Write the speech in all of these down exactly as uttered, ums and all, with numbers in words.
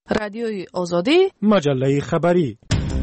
رادیوی آزادی، مجله خبری.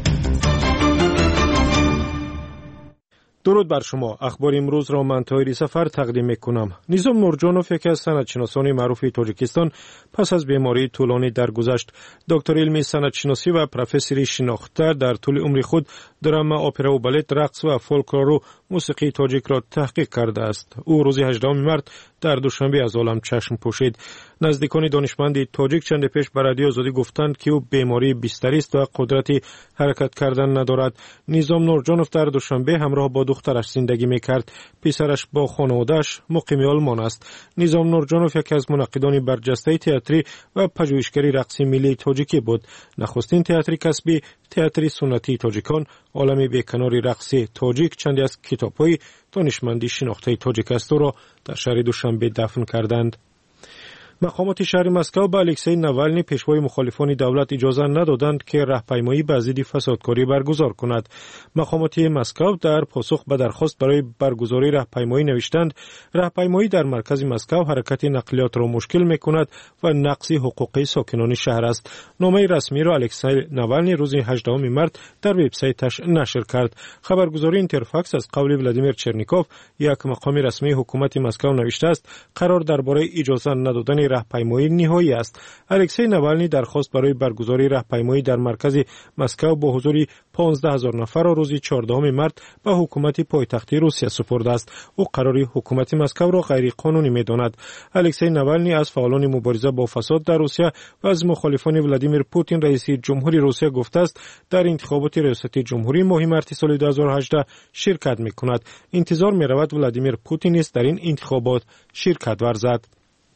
درود بر شما. اخبار امروز را من طاهری سفر تقدیم میکنم. نظام نورجانوف، یکی از سندشناسان معروف تاجیکستان، پس از بیماری طولانی درگذشت. دکتر علمی سندشناسی و پروفسوری شناخته، در طول عمر خود دراما، اپرا و بالت، رقص و فولکلور و موسیقی تاجیک را تحقیق کرده است. او روز هجدهم مارس در دوشنبه از عالم چشم پوشید. نزدیکان دانشمند تاجیک چند پیش به رادیو آزادی گفتند که او بیماری بستری است و قدرت حرکت کردن ندارد. نظام نورجانوف در دوشنبه همراه با دخترش زندگی میکرد. پسرش با خانواده‌اش مقیم آلمان است. نظام نورجانوف یکی از منعقدان برجسته تئاتری و پژوهشگری رقص ملی تاجیکی بود. نخستین تئاتر کسبی، تئاتر سنتی تاجیکان، عالم بیکنار رقص تاجیک، چندی از کتاب‌های دانشمندی شناخته تاجیک است را در شهر دوشنبه دفن کردند. مقامات شهر مسکو به الکسی ناوالنی، پیشوای مخالفان دولت، اجازه ندادند که راهپیمایی به ضد فسادکاری برگزار کند. مقامات مسکو در پاسخ به درخواست برای برگزاری راهپیمایی نوشتند: راهپیمایی در مرکز مسکو حرکت نقلیات را مشکل می‌کند و نقض حقوق ساکنان شهر است. نامه رسمی را الکسی ناوالنی روز هجدهم مارس در وبسایتش نشر کرد. خبرگزاری اینترفاکس از قول ولادیمیر چرنیکوف، یک مقام رسمی حکومت مسکو، نوشته است قرار درباره اجازه ندادن راهپیمایی نهایی است. الکسی ناوالنی درخواست برای برگزاری راهپیمایی در مرکز مسکو با حضور پانزده هزار نفر روز چهاردهم مارس به حکومت پایتختی روسیه سپرده است. او قراری حکومت مسکو را غیر قانونی می‌داند. الکسی ناوالنی از فعالان مبارزه با فساد در روسیه و از مخالفان ولادیمیر پوتین رئیس جمهوری روسیه گفته است در انتخابات ریاست جمهوری ماه مارس سال دو هزار و هجده شرکت می‌کند. انتظار می‌رود ولادیمیر پوتین نیز در این انتخابات شرکت ورزد.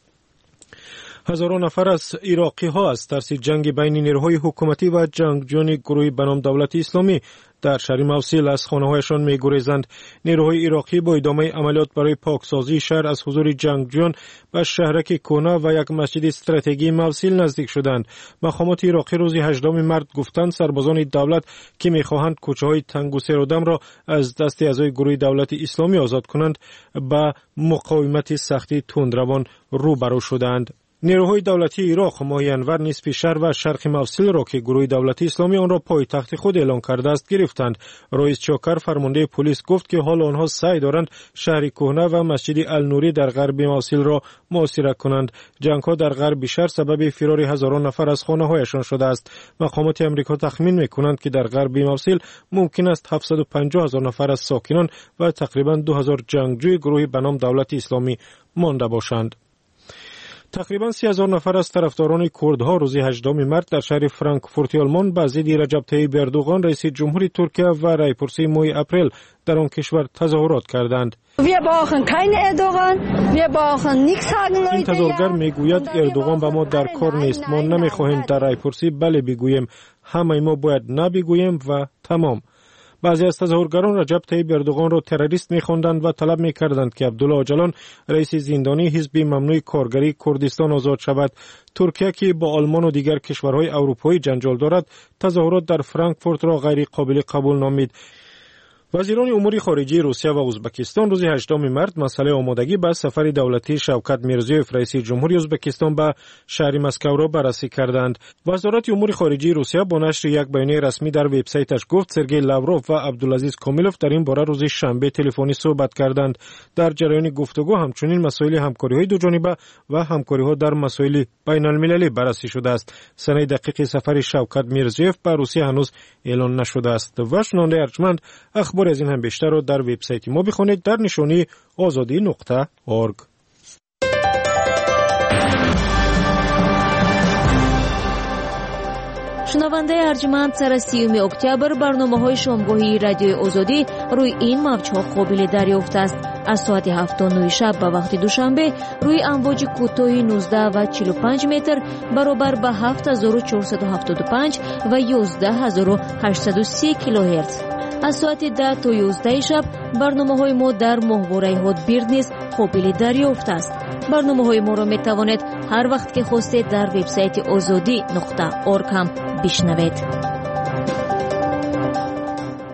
هزاران نفر از عراقی ها از ترس جنگ بین نیروهای حکومتی و جنگجویان گروه به نام دولت اسلامی در شهر موصل از خانه‌هایشان می‌گریزند. نیروهای عراقی با ادامه عملیات برای پاکسازی شهر از حضور جنگجویان به شهرک کونا و یک مسجد استراتژیکی موصل نزدیک شدند. مقامات عراقی روز هجدهم مارس گفتند سربازان دولت که می‌خواهند کوچه‌های تنگ و سیرودم را از دست اعضای گروه دولت اسلامی آزاد کنند، با مقاومت سختی تندروان روبرو شدند. نیروهای دولتی عراق ماه ینور نصف شهر و شرق موصل را که گروه دولت اسلامی آن را پایتخت خود اعلان کرده است گرفتند. رئیس چاکر فرمانده پلیس گفت که حال آنها سعی دارند شهر کهنه و مسجد النوری در غرب موصل را محاصره کنند. جنگ‌ها در غرب شهر سبب فرار هزاران نفر از خانه‌هایشان شده است. مقامات آمریکا تخمین می‌کنند که در غرب موصل ممکن است هفتصد و پنجاه هزار نفر از ساکنان و تقریباً دو هزار جنگجوی گروه به نام دولت اسلامی مانده باشند. تقریباً سی هزار نفر از طرفداران کردها روز هجدهم مارس در شهر فرانکفورت آلمان به ضد رجب طیب اردوغان رئیس جمهوری ترکیه و رایپرسی ماه اپریل در آن کشور تظاهرات کردند. این تظاهرگر میگوید اردوغان به ما در کار نیست. ما نمیخواهیم در رایپرسی بله بگوییم، همه ما باید نه بگوییم و تمام. بعضی از تظاهرگران رجب طیب اردوغان را تروریست می‌خواندند و طلب می‌کردند که عبدالله اجلان رئیس زندانی حزب ممنوع کارگری کردستان آزاد شود. ترکیه که با آلمان و دیگر کشورهای اروپایی جنجال دارد، تظاهرات در فرانکفورت را غیر قابل قبول نامید. وزیران امور خارجه روسیه و ازبکستان روز هجدهم مارس مسئله آمادگی به سفر دولتی شوکت میرزیوف رئیس جمهوری ازبکستان به شهر مسکو را بررسی کردند. وزارت امور خارجه روسیه با نشر یک بیانیه رسمی در وبسایتش گفت سرگئی لاوروف و عبدالعزیز کامیلوف در این باره روز شنبه تلفنی صحبت کردند. در جریان گفتگو همچنین مسائل همکاری‌های دوجانبه و همکاری‌ها در مسائل بین‌المللی بررسی شده است. سنه دقیق سفر شوکت میرزیوف به روسیه هنوز اعلان نشده است. و شنونده ارجمند، اخبار از این هم بیشتر رو در وبسایت ما بخونید در نشانی آزادی نقطه اورگ. شنونده ارجمند، سر سیوم اکتبر برنامه‌های شامگاهی رادیوی آزادی روی این موج‌ها قابل دریافت است. از ساعت هفت تا نه شب به وقت دوشنبه روی امواج کوتاه نوزده و چهل و پنج متر برابر به هفت هزار و چهارصد و هفتاد و پنج و یازده هزار و هشتصد و سی کیلوهرتز. از ساعت ده تا یازده شب برنامه‌های ما در ماهواره هاتبیرد نیز قابل دریافت است. برنامه‌های ما را می‌توانید هر وقت که خواستید در وبسایت آزادی نقطه اورگ هم بشنوید. تغییر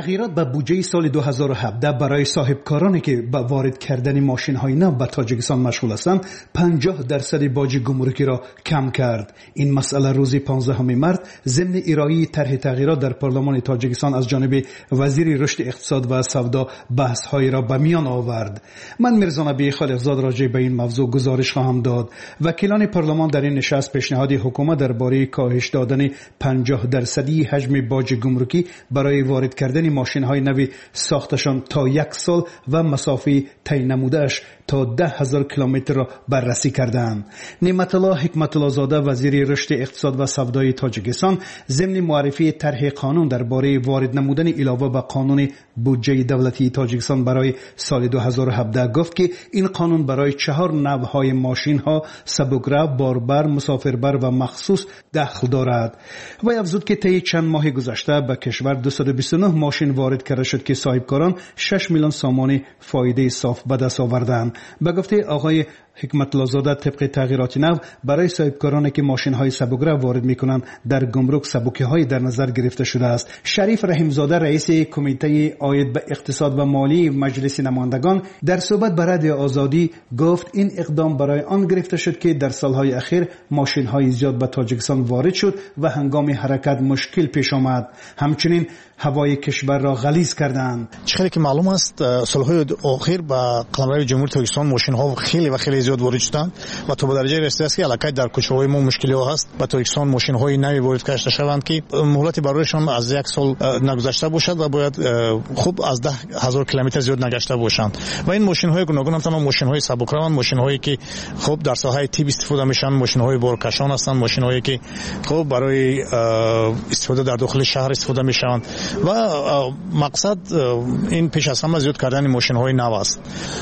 تغییرات به بودجه سال دو هزار و هفده برای صاحبکارانی که به وارد کردن ماشین‌های نو به تاجیکستان مشغول هستند پنجاه درصد باج گمرکی را کم کرد. این مسئله روز پانزدهم مارس ضمن ارائه طرح تغییرات در پارلمان تاجیکستان از جانب وزیر رشد اقتصاد و سودا بحث‌های را به میان آورد. من میرزا نبی خالقزاد راجع به این موضوع گزارش خواهم داد. وکیلان پارلمان در این نشست پیشنهاد حکومت درباره کاهش دادن پنجاه درصدی حجم باج گمرکی برای وارد کردن ماشین‌های نو ساختشان تا یک سال و مسافه طی نموده‌اش تا ده هزار کیلومتر را بررسی کردند. نعمت الله حکمت الله زاده وزیر رشد اقتصاد و سودای تاجیکستان ضمن معرفی طرح قانون درباره وارد نمودن علاوه به قانون بودجه دولتی تاجیکستان برای سال دو هزار و هفده گفت که این قانون برای چهار نوع‌های ماشین‌ها سبک‌رو، باربر، مسافربر و مخصوص دخل دارد. و افزود که طی چند ماه گذشته به کشور دویست و بیست و نه ماشین وارد کرده شد که صاحبکاران شش میلیون سامان فایده صاف به دست آوردند. به گفته آقای حکمت الله زاده طبق تغییرات نو برای صاحبکارانی که ماشین‌های سبک‌رو وارد می‌کنند در گمرک سبکی‌های در نظر گرفته شده است. شریف رحیم زاده رئیس کمیته عاید به اقتصاد و مالی مجلس نمایندگان در صحبت با رادیو آزادی گفت این اقدام برای آن گرفته شد که در سالهای اخیر ماشین‌های زیاد به تاجیکستان وارد شد و هنگام حرکت مشکل پیش آمد. همچنین هوای کشور را غلیظ کردند. چقدر که معلوم است سالهای اخیر با قلمرو جمهوری تاجیکستان ماشین‌ها خیلی و خیلی زیاد وارد شدند و تا به درجه رسیده است که علاقه در کوچه‌های ما مشکلی هست. با تاجیکستان ماشین‌های نوی وارد کرده شوند که مهلت برایشان از یک سال نگذشته باشد و باید خوب از ده هزار کیلومتر زیاد نگشته باشند. و این ماشین‌های گوناگون هم تمام ماشین‌های سبک‌رو، ماشین‌هایی که خوب در ساحه تیب استفاده میشن، ماشین‌های بارکشان هستند، ماشین‌هایی که خوب برای استفاده در داخل شهر استفاده میشوند و مقصد این پیش از همه زیاد کردن ماشین‌های نو است.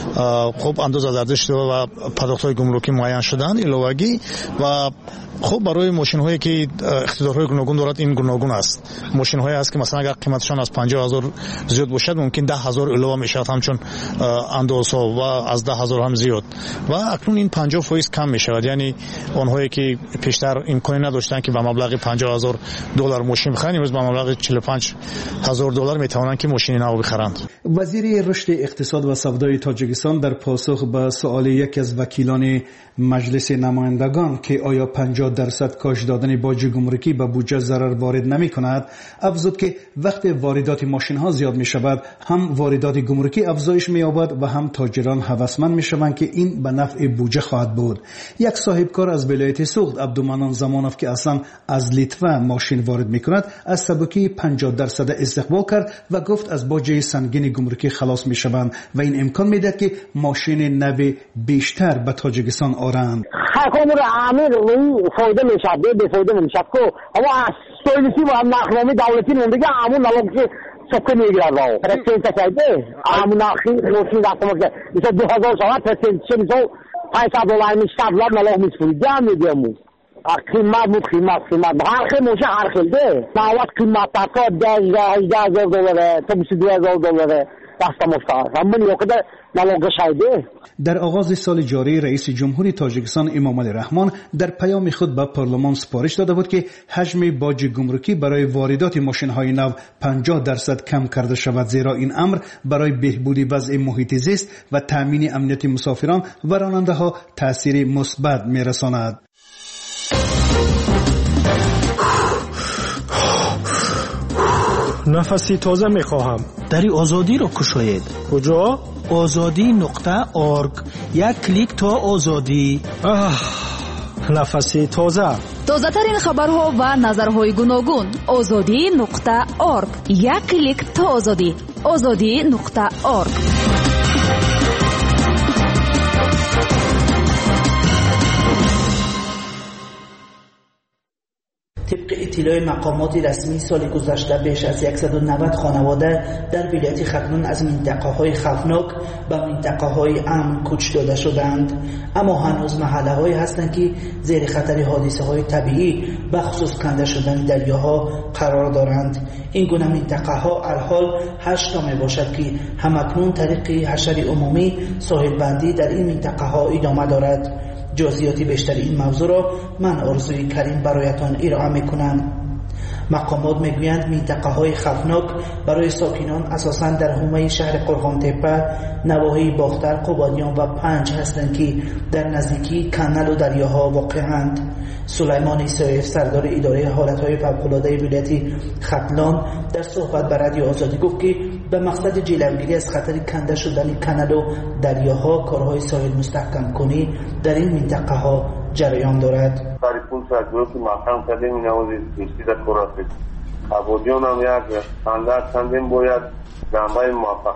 خوب اندازه ارزش و پرداخت‌های گمرکی معین شدن علاوه‌گی و خب برای ماشین‌هایی که اقتدارهای گوناگون دارد این گوناگون است. ماشین‌هایی است که مثلا اگر قیمتشان از پنجاه هزار زیاد باشد ممکن ده هزار علاوه میشود همچون اندازه و از ده هزار هم زیاد و اکنون این پنجاه فیصد کم میشود. یعنی آنهایی که پیشتر امکانی نداشتند که با مبلغ پنجاه هزار دلار ماشین بخرند امروز با مبلغ چهل و پنج هزار دلار میتوانند که ماشین نو بخرند. وزیر رشد اقتصاد و سودای تاجیکستان در پاسخ به سوال یکی از وکیلان مجلس نمایندگان که آیا پنجاه درصد کاهش دادن باج گمرکی به بودجه ضرر وارد نمی کند افزود که وقتی واردات ماشین ها زیاد می شود هم واردات گمرکی افزایش می یابد و هم تاجران هوسمند می شوند که این به نفع بودجه خواهد بود. یک صاحبکار از ولایت سوخت عبدالمنان زمانوف که اصلا از لیتوا ماشین وارد می کند از سبکی پنجاه درصد استقبال کرد و گفت از باج سنگین گمرکی خلاص می شوند و این امکان می دهد که ماشین نو بیشتر به تاجیکستان آرند. حکام را عامل فایده میشد به فایده نمیشد که اما از سویلیسی و نخنامی دولتی نمیگه همون نلوگ که سکه میگیرد راو پرسنت سایده همون نخی روشی دستم که مثلا دو هزار ساعت پرسنت چه مثلا پانصد دلار میشد لار نلوگ میسفری جمع میگیرمون قیمت بود قیمت قیمت هر خیلی موشه هر خیلی ده نوات قیمت تا ده هزار دلاره تا بیست و دو هزار دلاره دست مفتاح همون یوکده نلوگ شایده. در آغاز سال جاری رئیس جمهوری تاجیکستان امام علی رحمان در پیام خود به پارلمان سپارش داده بود که حجم باج گمرکی برای واردات ماشین‌های نو پنجاه درصد کم کرده شود زیرا این امر برای بهبود وضع محیط زیست و تامین امنیت مسافران و راننده‌ها تأثیر مثبت می‌رساند. نفسی تازه میخواهم. دری آزادی رو کشاید. کجا؟ آزادی نقطه آرگ. یک کلیک تا آزادی. آه نفسی تازه. تازه ترین خبرها و نظرهای گوناگون. آزادی نقطه آرگ. یک کلیک تا آزادی. آزادی نقطه آرگ. طبق اطلاع مقامات رسمی سال گذشته بیش از صد و نود خانواده در ولایت ختلون از منطقه‌های خطرناک به منطقه‌های امن کوچ داده شدند، اما هنوز محله‌هایی هستند که زیر خطر حادثه‌های طبیعی به خصوص کنده شدن دریاها قرار دارند. این گونه منطقه‌ها الحال هشت تا میباشد که همکنون طریق حشر عمومی ساحل بندی در این منطقه‌ها ادامه دارد. جزئیات بیشتر این موضوع را من آرزوی کریم برایتان ارائه میکنم. مقامات میگویند منطقه های خفناک برای ساکنان اساساً در حومه شهر قرغان تپه، نواحی باختر، قبادیان و پنج هستند که در نزدیکی کانال و دریاها واقعند. سلیمان عیسایف سردار اداره حالتهای فوق‌العاده ولایت ختلان در صحبت با رادیو آزادی گفت که به مقصد جلوگیری از خطر کنده شدن کانال و دریاها کارهای ساحل مستحکم کنی در این منطقه ها جریان دارد. پون سازمان که مقام کردیم این آوازی دوستی در کراسی قبودیان هم یک اندر چندین باید جنبه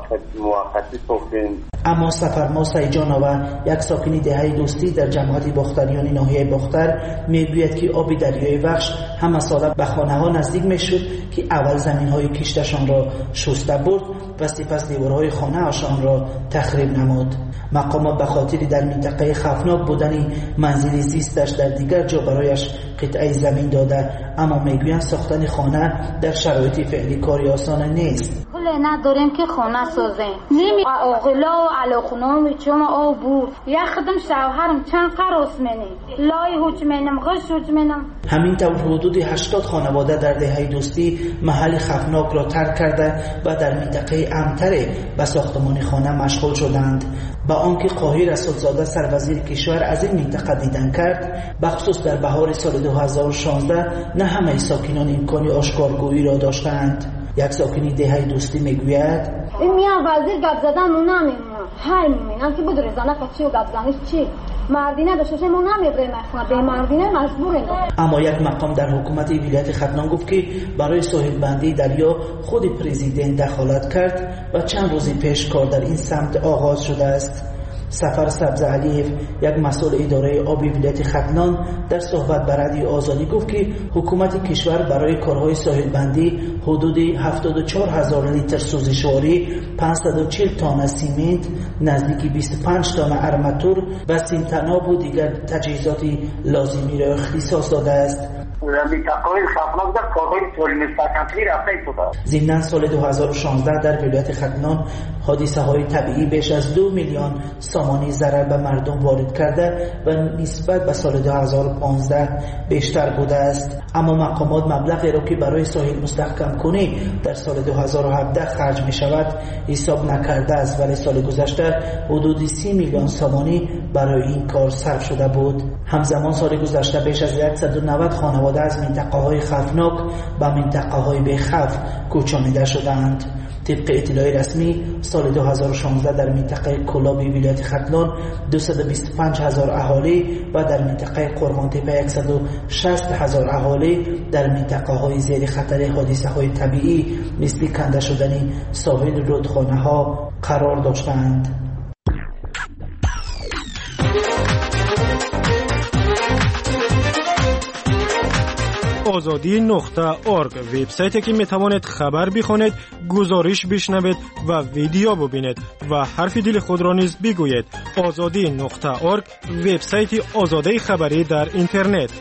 موقتی ساختیم. اما سفرما سیجانова یک ساکن دهه دوستی در جماعت باختریان ناحیه باختر میگوید که آب دریای وخش همه ساله به خانه ها نزدیک میشد که اول زمین های کشتشان را شسته برد و سپس دیوارهای خانه هاشان را تخریب نمود. مقامات به خاطر در منطقه خفناک بودن منزل زیستش در دیگر جا برایش قطعه زمین داده، اما میگویند ساختن خانه در شرایط فعلی کاری آسان نیست. نداریم که خانه سازیم. نمی آقلا و علاقنام چون آب بود. یخدم شوهرم چند قراس منی. لای هوچ منم غش هوچ منم. همین طور حدود هشتاد خانواده در دهه دوستی محل خفناک را ترک کرده و در منطقه امتر به ساختمان خانه مشغول شدند. با آنکه قاهر اسدزاده سروزیر کشور از این منطقه دیدن کرد، بخصوص در بهار سال دو هزار و شانزده نه همه ساکنان امکان آشکارگویی را داشتند. یک ساکنی دهه دوستی میگوید این میان وزیر گپ زدن اون نمیمونم هر میمونم که بود رزانه کچی و گپ زنیش چی مردینه داشته من نمیبره مخونه به مردینه مجبوریم. اما یک مقام در حکومت ولایت ختلان گفت که برای ساحل بندی دریا خود پرزیدنت دخالت کرد و چند روز پیش کار در این سمت آغاز شده است. سفر سبز علیف یک مسئول اداره آبی ولایت ختلان در صحبت با رادیو آزادی گفت که حکومت کشور برای کارهای ساحل بندی حدود هفتاد و چهار هزار لیتر سوزشواری، پانصد و چهل تن سیمنت، نزدیک بیست و پنج تن ارماتور و سیمتناب و دیگر تجهیزات لازمی را اختصاص داده است. ضمن سال دو هزار و شانزده در ولایت ختلان حادثه های طبیعی بیش از دو میلیون سامانی ضرر به مردم وارد کرده و نسبت به سال دو هزار و پانزده بیشتر بوده است. اما مقامات مبلغی را که برای ساحل مستحکم کنی در سال دو هزار و هفده خرج می شود حساب نکرده است، ولی سال گذشته حدود سی میلیون سامانی برای این کار صرف شده بود. همزمان سال گذشته بیش از صد و نود خانواده از منطقه های خفناک به منطقه های بیخف کوچانیده شدند. طبق اطلاع رسمی سال دو هزار و شانزده در منطقه کلابی ولایت ختلان دویست و بیست و پنج هزار اهالی و در منطقه قرغان تپه صد و شصت هزار اهالی در منطقه های زیر خطر حادثه های طبیعی مثل کنده شدن ساحل رودخانه ها قرار داشتند. آزادی نقطه اورگ وبسایتی که میتوانید خبر بخوانید، گزارش بشنوید و ویدیو ببینید و حرف دل خود را نیز بگویید. آزادی نقطه اورگ وبسایت آزادی خبری در اینترنت.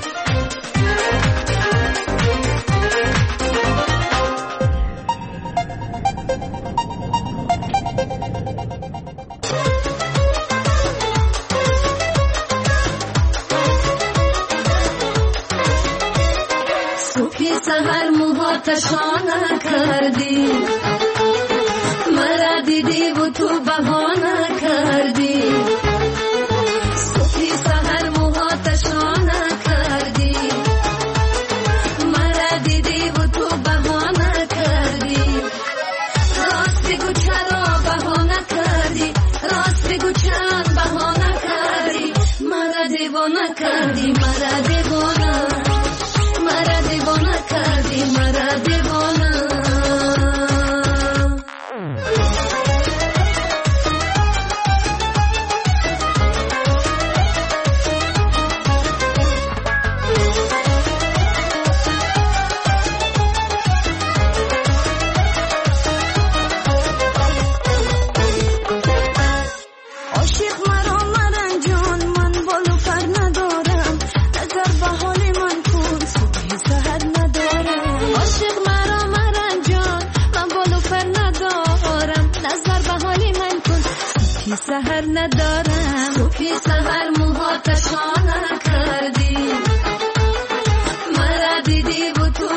سهر موهاتشان کردی، مرا دیدی و تو بهانه کردی. صبحی سهر موهاتشان کردی، مرا دیدی و تو بهانه کردی. راست بگو چرا بهانه کردی، راست بگو چرا بهانه کردی. مرا دیوانه کردی، مرا دیوانه، مرا دیوانه کردی، مرا دیوانه. عاشق مرا مرنجان، من بالو پر ندارم، نظر به حال من کن، صبح سحر ندارم. عاشق مرا مرنجان، من بالو پر ندارم، نظر به حال من کن، صبح سحر ندارم. صبح سحر موهاتشان کردی، مرا دیدی و تو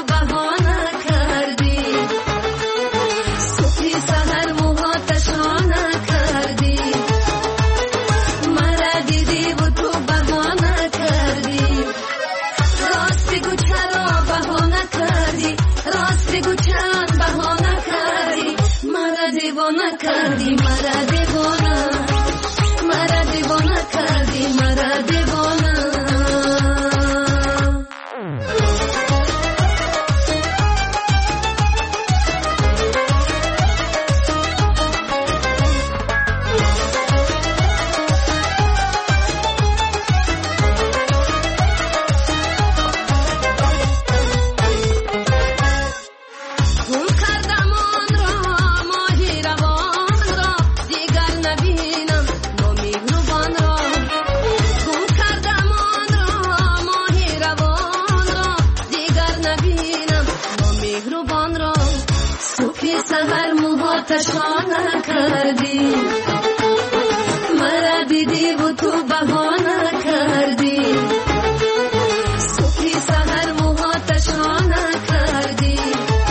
آتشخانه کردی مرا دیدی و تو بهانه کردی صبحی سحر موهاتشانه کردی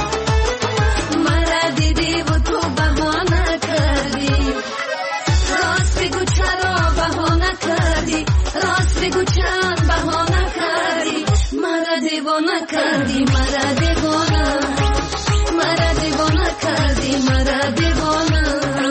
مرا دیدی و تو بهانه کردی راست بگو چرا بهانه کردی راست بگو چند بهانه کردی مرا دیوانه کردی مرا دیوانه مرا دیوانه کردی مرا دیوانه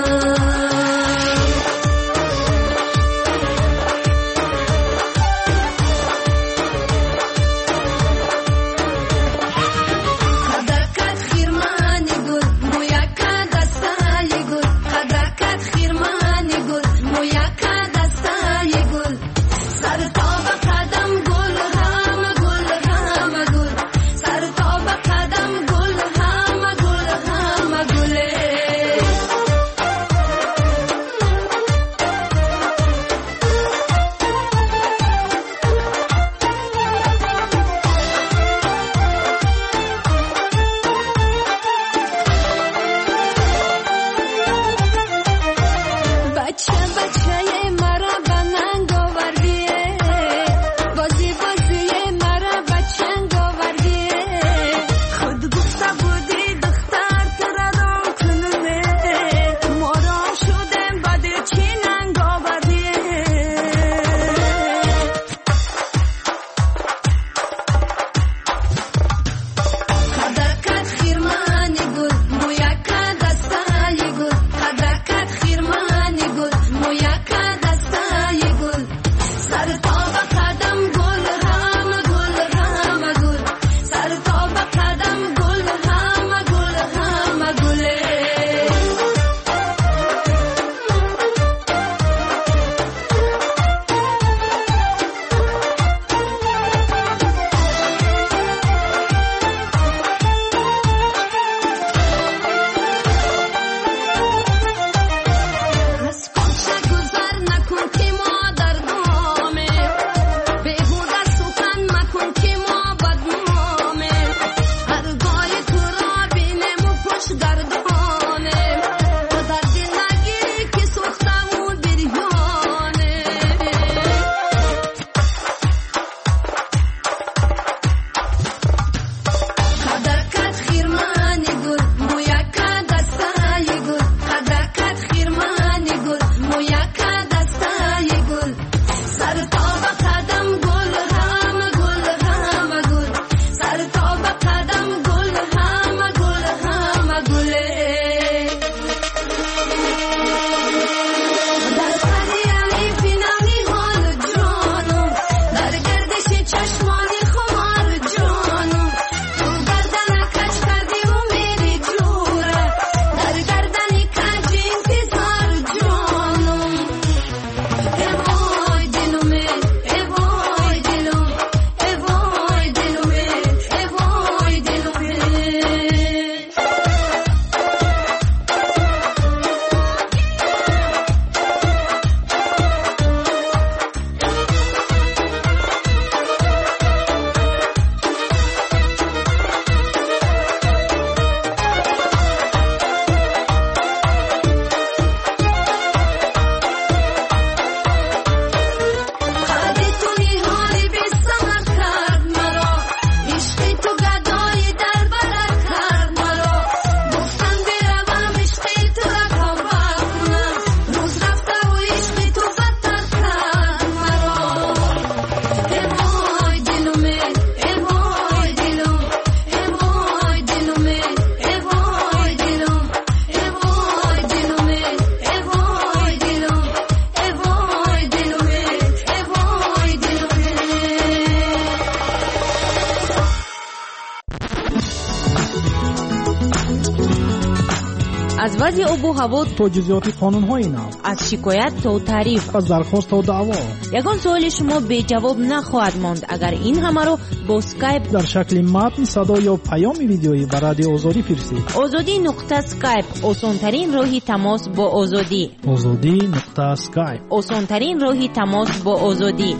از وضع آب و هوا تا جزئیات قانون‌های نو، از شکایت تا تعریف، از درخواست تا دعوا، یگان سوال شما به جواب نخواهد ماند اگر این همه رو با اسکایپ در شکل متن، صدا یا پیام ویدیویی به رادیو آزادی فرستید. آزادی نقطه اسکایپ آسان‌ترین راهی تماس با آزادی. آزادی نقطه اسکایپ آسان‌ترین راهی تماس با آزادی.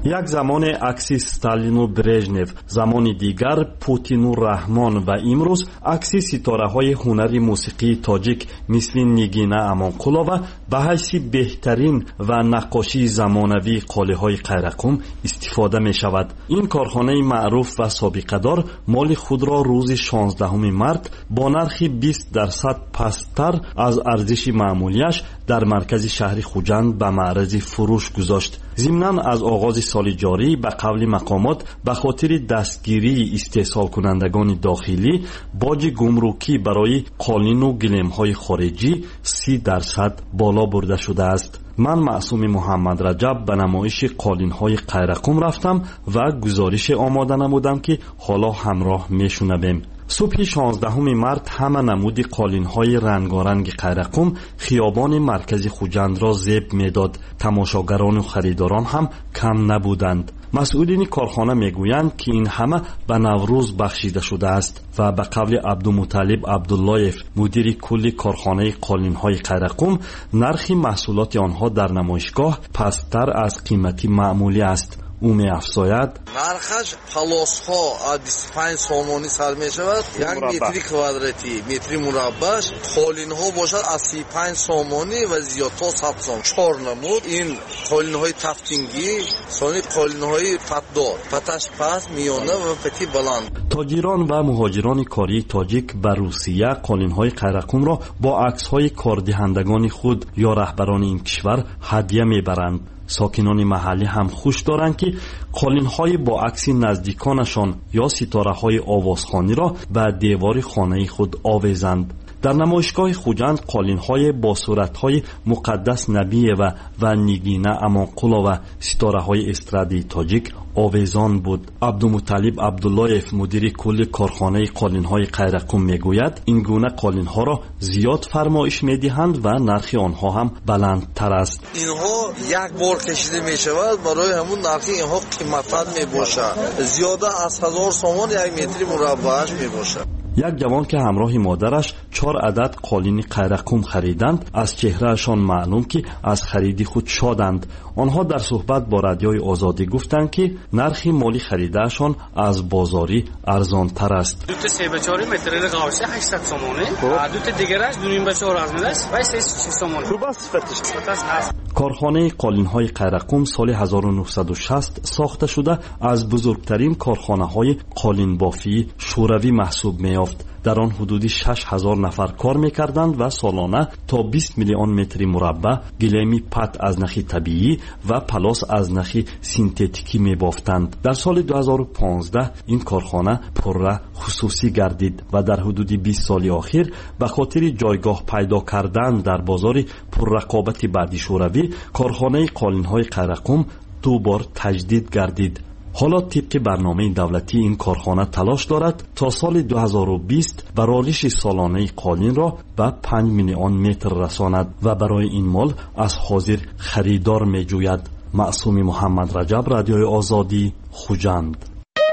یک زمان عکسی استالین و برژنف، زمان دیگر پوتین و رحمان و امروز عکسی ستاره های هنر موسیقی تاجیک مثل نیگینا امانقلووا به حیث بهترین و نقاشی زمانوی قاله های قیرقم استفاده می شود. این کارخانه معروف و سابقه دار مال خود را روز شانزدهم مارس با نرخ بیست درصد پستر از ارزش معمولیش در مرکز شهر خوجند به معرض فروش گذاشت. ضمناً از آغاز سال جاری به قول مقامات به خاطر دستگیری استحصال کنندگان داخلی باج گمرکی برای قالین و گلیم‌های خارجی سی درصد بالا برده شده است. من معصوم محمد رجب به نمایش قالین‌های قیرقم رفتم و گزارش آماده نمودم که حالا همراه میشنویم. صبح شانزدهم مارس همه نمود قالین‌های رنگارنگ قیرقم خیابان مرکز خوجند را زیب می‌داد. تماشاگران و خریداران هم کم نبودند. مسئولین کارخانه میگویند که این همه به نوروز بخشیده شده است و به قول عبدالمطلب عبداللهیف مدیر کل کارخانه قالین‌های قیرقم نرخ محصولات آنها در نمایشگاه پستر از قیمت معمولی است. او می افزاید نرخش پلاس‌ها از بیست و پنج سومانی سر می شود، یک متری کوادراتی متری مربعش قالین‌ها باشد از سی و پنج سومانی و زیاد تا صد سوم. چهار نمود این قالین‌های تفتینگی، سانی قالین‌های پتدار، پتش پست، میانه و پتی بلند. تاجران و مهاجران کاری تاجیک به روسیه قالین‌های قیرقم را با عکس‌های کاردهندگان خود یا رهبران این کشور هدیه میبرند. ساکنان محلی هم خوش دارند که قالین‌های با عکس نزدیکانشان یا ستاره‌های آوازخوانی را به دیوار خانه خود آویزند. در نمایشگاه خوجند قالین‌های با صورت‌های مقدس نبی و و نیگینا امانقلووا ستاره‌های استرادی تاجیک آویزان بود. عبدالمطلب عبداللهیف مدیر کل کارخانه قالین‌های قیرقم میگوید این گونه قالین‌ها را زیاد فرمایش میدهند و نرخ آنها هم بلندتر است. اینها یک بار کشیده میشود، برای همون نرخ اینها قیمت‌تر میباشد. زیاده از هزار سومان یک متر مربعش میباشد. یک جوان که همراه مادرش چهار عدد قالین قیرقم خریدند از چهرهشان معلوم که از خرید خود شادند. آنها در صحبت با رادیوی آزادی گفتند که نرخ مالی خریدهشان از بازاری ارزان تر است. دو تا سه به چهار متر قاوشه هشتصد تومانه، دو تا دیگرش دو نیم به چهار از میدهش و سه شش تومانه. خوب است فتش. کارخانه قالین‌های قیرقم سال هزار و نهصد و شصت ساخته شده از بزرگترین کارخانه‌های قالین بافی شوروی محسوب می‌یافت. در آن حدود شش هزار نفر کار می‌کردند و سالانه تا بیست میلیون متر مربع گلیم پت از نخ طبیعی و پلاس از نخ سینتتیکی می‌بافتند. در سال دو هزار و پانزده این کارخانه پره خصوصی گردید و در حدود بیست سال اخیر به خاطر جایگاه پیدا کردن در بازار پررقابت بعدی شوروی کارخانه قالین‌های قیرقم دو بار تجدید گردید. حالا طبق برنامه دولتی این کارخانه تلاش دارد تا سال دو هزار و بیست برآورش سالانه قالین را به پنج میلیون متر رساند و برای این مال از حاضر خریدار می جوید. معصوم محمد رجب، رادیوی آزادی، خوجند.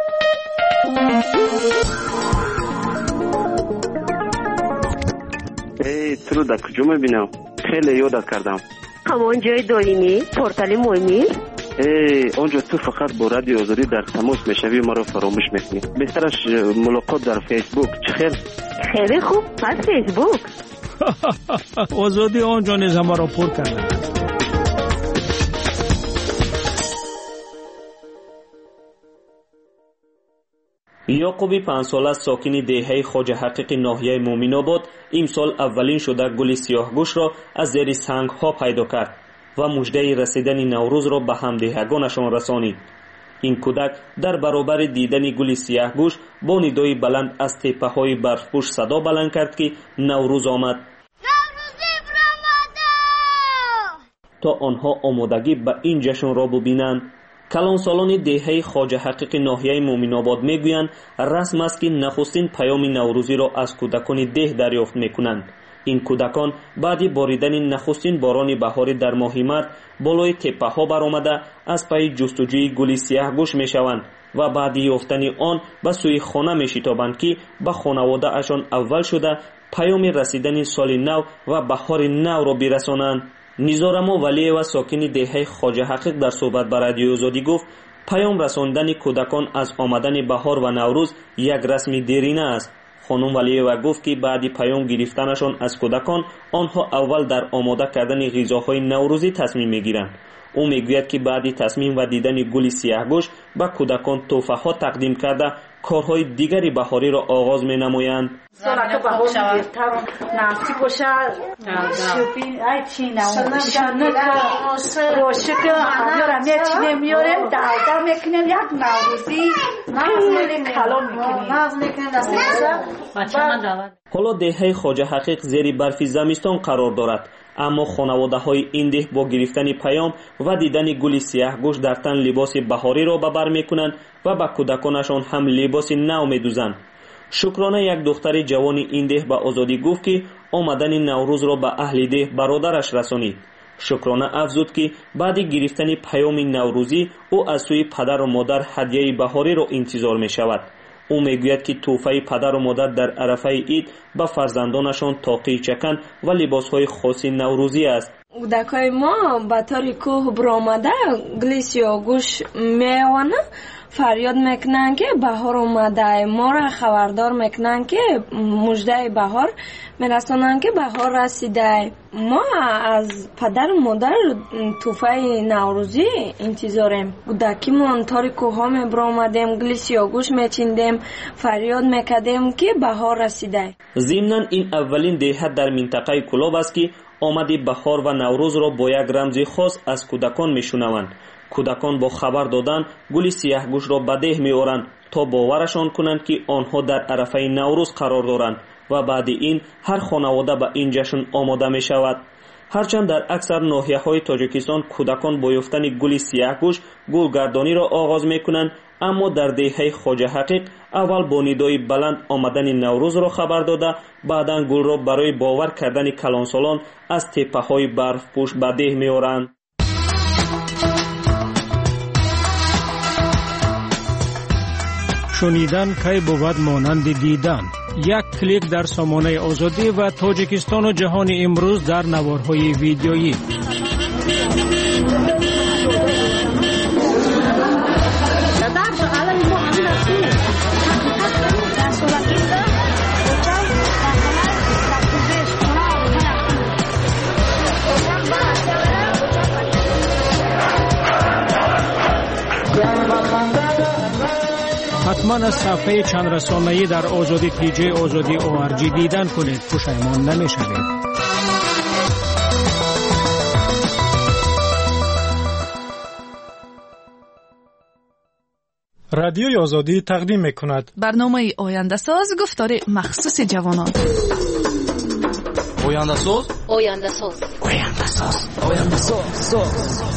ای تو در کجا میبینم؟ خیلی یادت کردم. همان جای دائمی پورتال مهمی؟ ای اونجا تو فقط با رادیو آزادی در تماس میشوی، ما رو فراموش میکنی. بهترش ملاقات در فیسبوک. چخیر؟ خیلی خوب، از فیسبوک. آزادی آنجا نیز ما را پر کرده. یعقوبی پنج ساله ساکن دهه خواجه حقیق ناحیه مومن آباد امسال اولین شده گل سیاهگوش را از زیر سنگ ها پیدا کرد و مژده رسیدن نوروز را به همدیگرانشان رسانید. این کودک در برابر دیدن گل سیاهگوش با ندای بلند از تپه های برفپوش صدا بلند کرد که نوروز آمد. نوروزی برآمده! تا آنها آمادگی به این جشن را ببینند. کلان سالان دهه خواجه حقیق ناحیه مومن آباد میگویند رسم است که نخستین پیام نوروزی را از کودکان ده دریافت میکنند. این کودکان بعد باریدن نخستین باران بهاری در ماه مرد بالای تپه ها برآمده از پی جستجوی گل سیاهگوش میشوند و بعد یافتن آن به سوی خانه میشتابند که به خانواده اشان اول شده پیام رسیدن سال نو و بهار نو را برسانند. низорамо валиева сокини деҳаи хоҷа ҳақиқ дар суҳбат ба радиои озодӣ гуфт паём расондани кӯдакон аз омадани баҳор ва наврӯз як расми дерина аст. хонум валиева гуфт ки баъди паём гирифтанашон аз кӯдакон онҳо аввал дар омода кардани ғизоҳои наврӯзӣ тасмим мегиранд. ӯ мегӯяд ки баъди тасмим ва дидани гули сияҳгӯш ба кӯдакон тӯҳфаҳо тақдим карда корҳои дигари баҳориро оғоз менамоянд. Солака баҳор диртар нафси бошад шӯпи ай чина шанка рошка ҳамёра мечинем миёрем давда мекунем як наврӯзӣ хеле калон мекунем. ҳоло деҳаи хоҷа ҳақиқ зери барфи зимистон қарор дорад, аммо хонаводаҳои ин деҳ бо гирифтани паём ва дидани гули сияҳгӯш дар тан либоси баҳориро ба бар мекунанд ва ба кӯдаконашон ҳам либоси нав медӯзанд. шукрона як духтари ҷавони ин деҳ ба озодӣ гуфт ки омадани наврӯзро ба аҳли деҳ бародараш расонид. шукрона афзуд ки баъди гирифтани паёми наврӯзӣ ӯ аз сӯи падару модар ҳадияи баҳориро интизор мешавад. ӯ мегӯяд ки тӯҳфаи падару модар дар арафаи ид ба фарзандонашон тоқии чакан ва либосҳои хоси наврӯзӣ аст. кӯдакои мо ба тори кӯҳ биромада гули сиёҳгӯш меёванд, фарёд мекунанд ки баҳор омадаи моро хабардор мекунанд ки муждаи баҳор мерасонанд ки баҳор расидай. мо аз падару модар тӯҳфаи наврӯзӣ интизорем. кӯдакимон тори кӯҳҳо мебиромадем, гули сиёҳгӯш мечиндем, фарёд мекардем ки баҳор расидай. зимнан ин аввалин деҳа дар минтақаи кӯлоб аст ки омади баҳор ва наврӯзро бо як рамзи хос аз кӯдакон мешунаванд. кӯдакон бо хабар додан гули сияҳгӯшро ба деҳ меоранд то боварашон кунанд ки онҳо дар арафаи наврӯз қарор доранд ва баъди ин ҳар хонавода ба ин ҷашн омода мешавад. ҳарчанд дар аксар ноҳияҳои тоҷикистон кӯдакон бо ёфтани гули сияҳгӯш гулгардониро оғоз мекунанд, аммо дар деҳаи хоҷа ҳақиқ аввал бо нидои баланд омадани наврӯзро хабар дода, баъдан гулро барои бовар кардани калонсолон аз теппаҳои барфпӯш ба деҳ меоранд. шунидан кай бувад монанди дидан. як клик дар сомонаи озодӣ ва тоҷикистону ҷаҳони имрӯз дар наворҳои видеоӣ. ҳатман аз сафҳаи чандрасонаӣ дар озодӣ пиҷи озодӣ о ар ҷи дидан кунед, пушаймон намешавед. радиои озодӣ тақдим мекунад барномаи ояндасоз, гуфтори махсуси ҷавонон. ояндасоз ояндасоз ояндасоз ояндасоз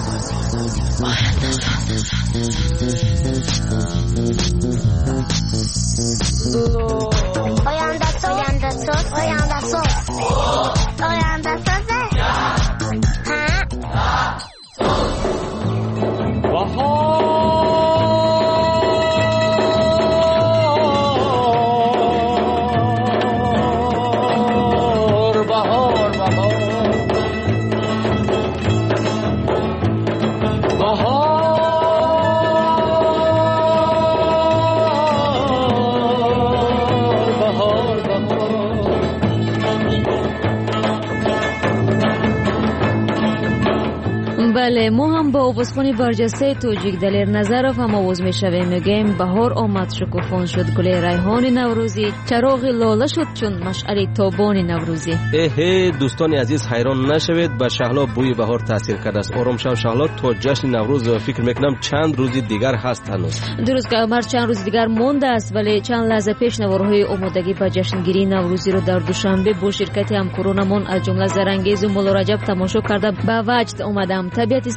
بله، ما هم با آوازخوانی برجسته توجیک دلیر نظرف هم آواز می شویم. میگیم بهار آمد، شکوفان شد گل ریحان نوروزی، چراغ لاله شد چون مشعل تابان نوروزی. اه دوستان عزیز، حیران نشوید، به شهلا بوی بهار تاثیر کرده است. آرام شو شهلا تا جشن نوروز فکر میکنم چند روزی دیگر هست هنوز. درست که عمر چند روز دیگر مونده است، ولی چند لحظه پیش نوارهای آمادگی به جشنگیری نوروزی رو در دوشنبه با شرکت همکارانمان از جمله زرنگیز و مولا رجب تماشا کرده به وجد آمدم. طبیعت سرسبز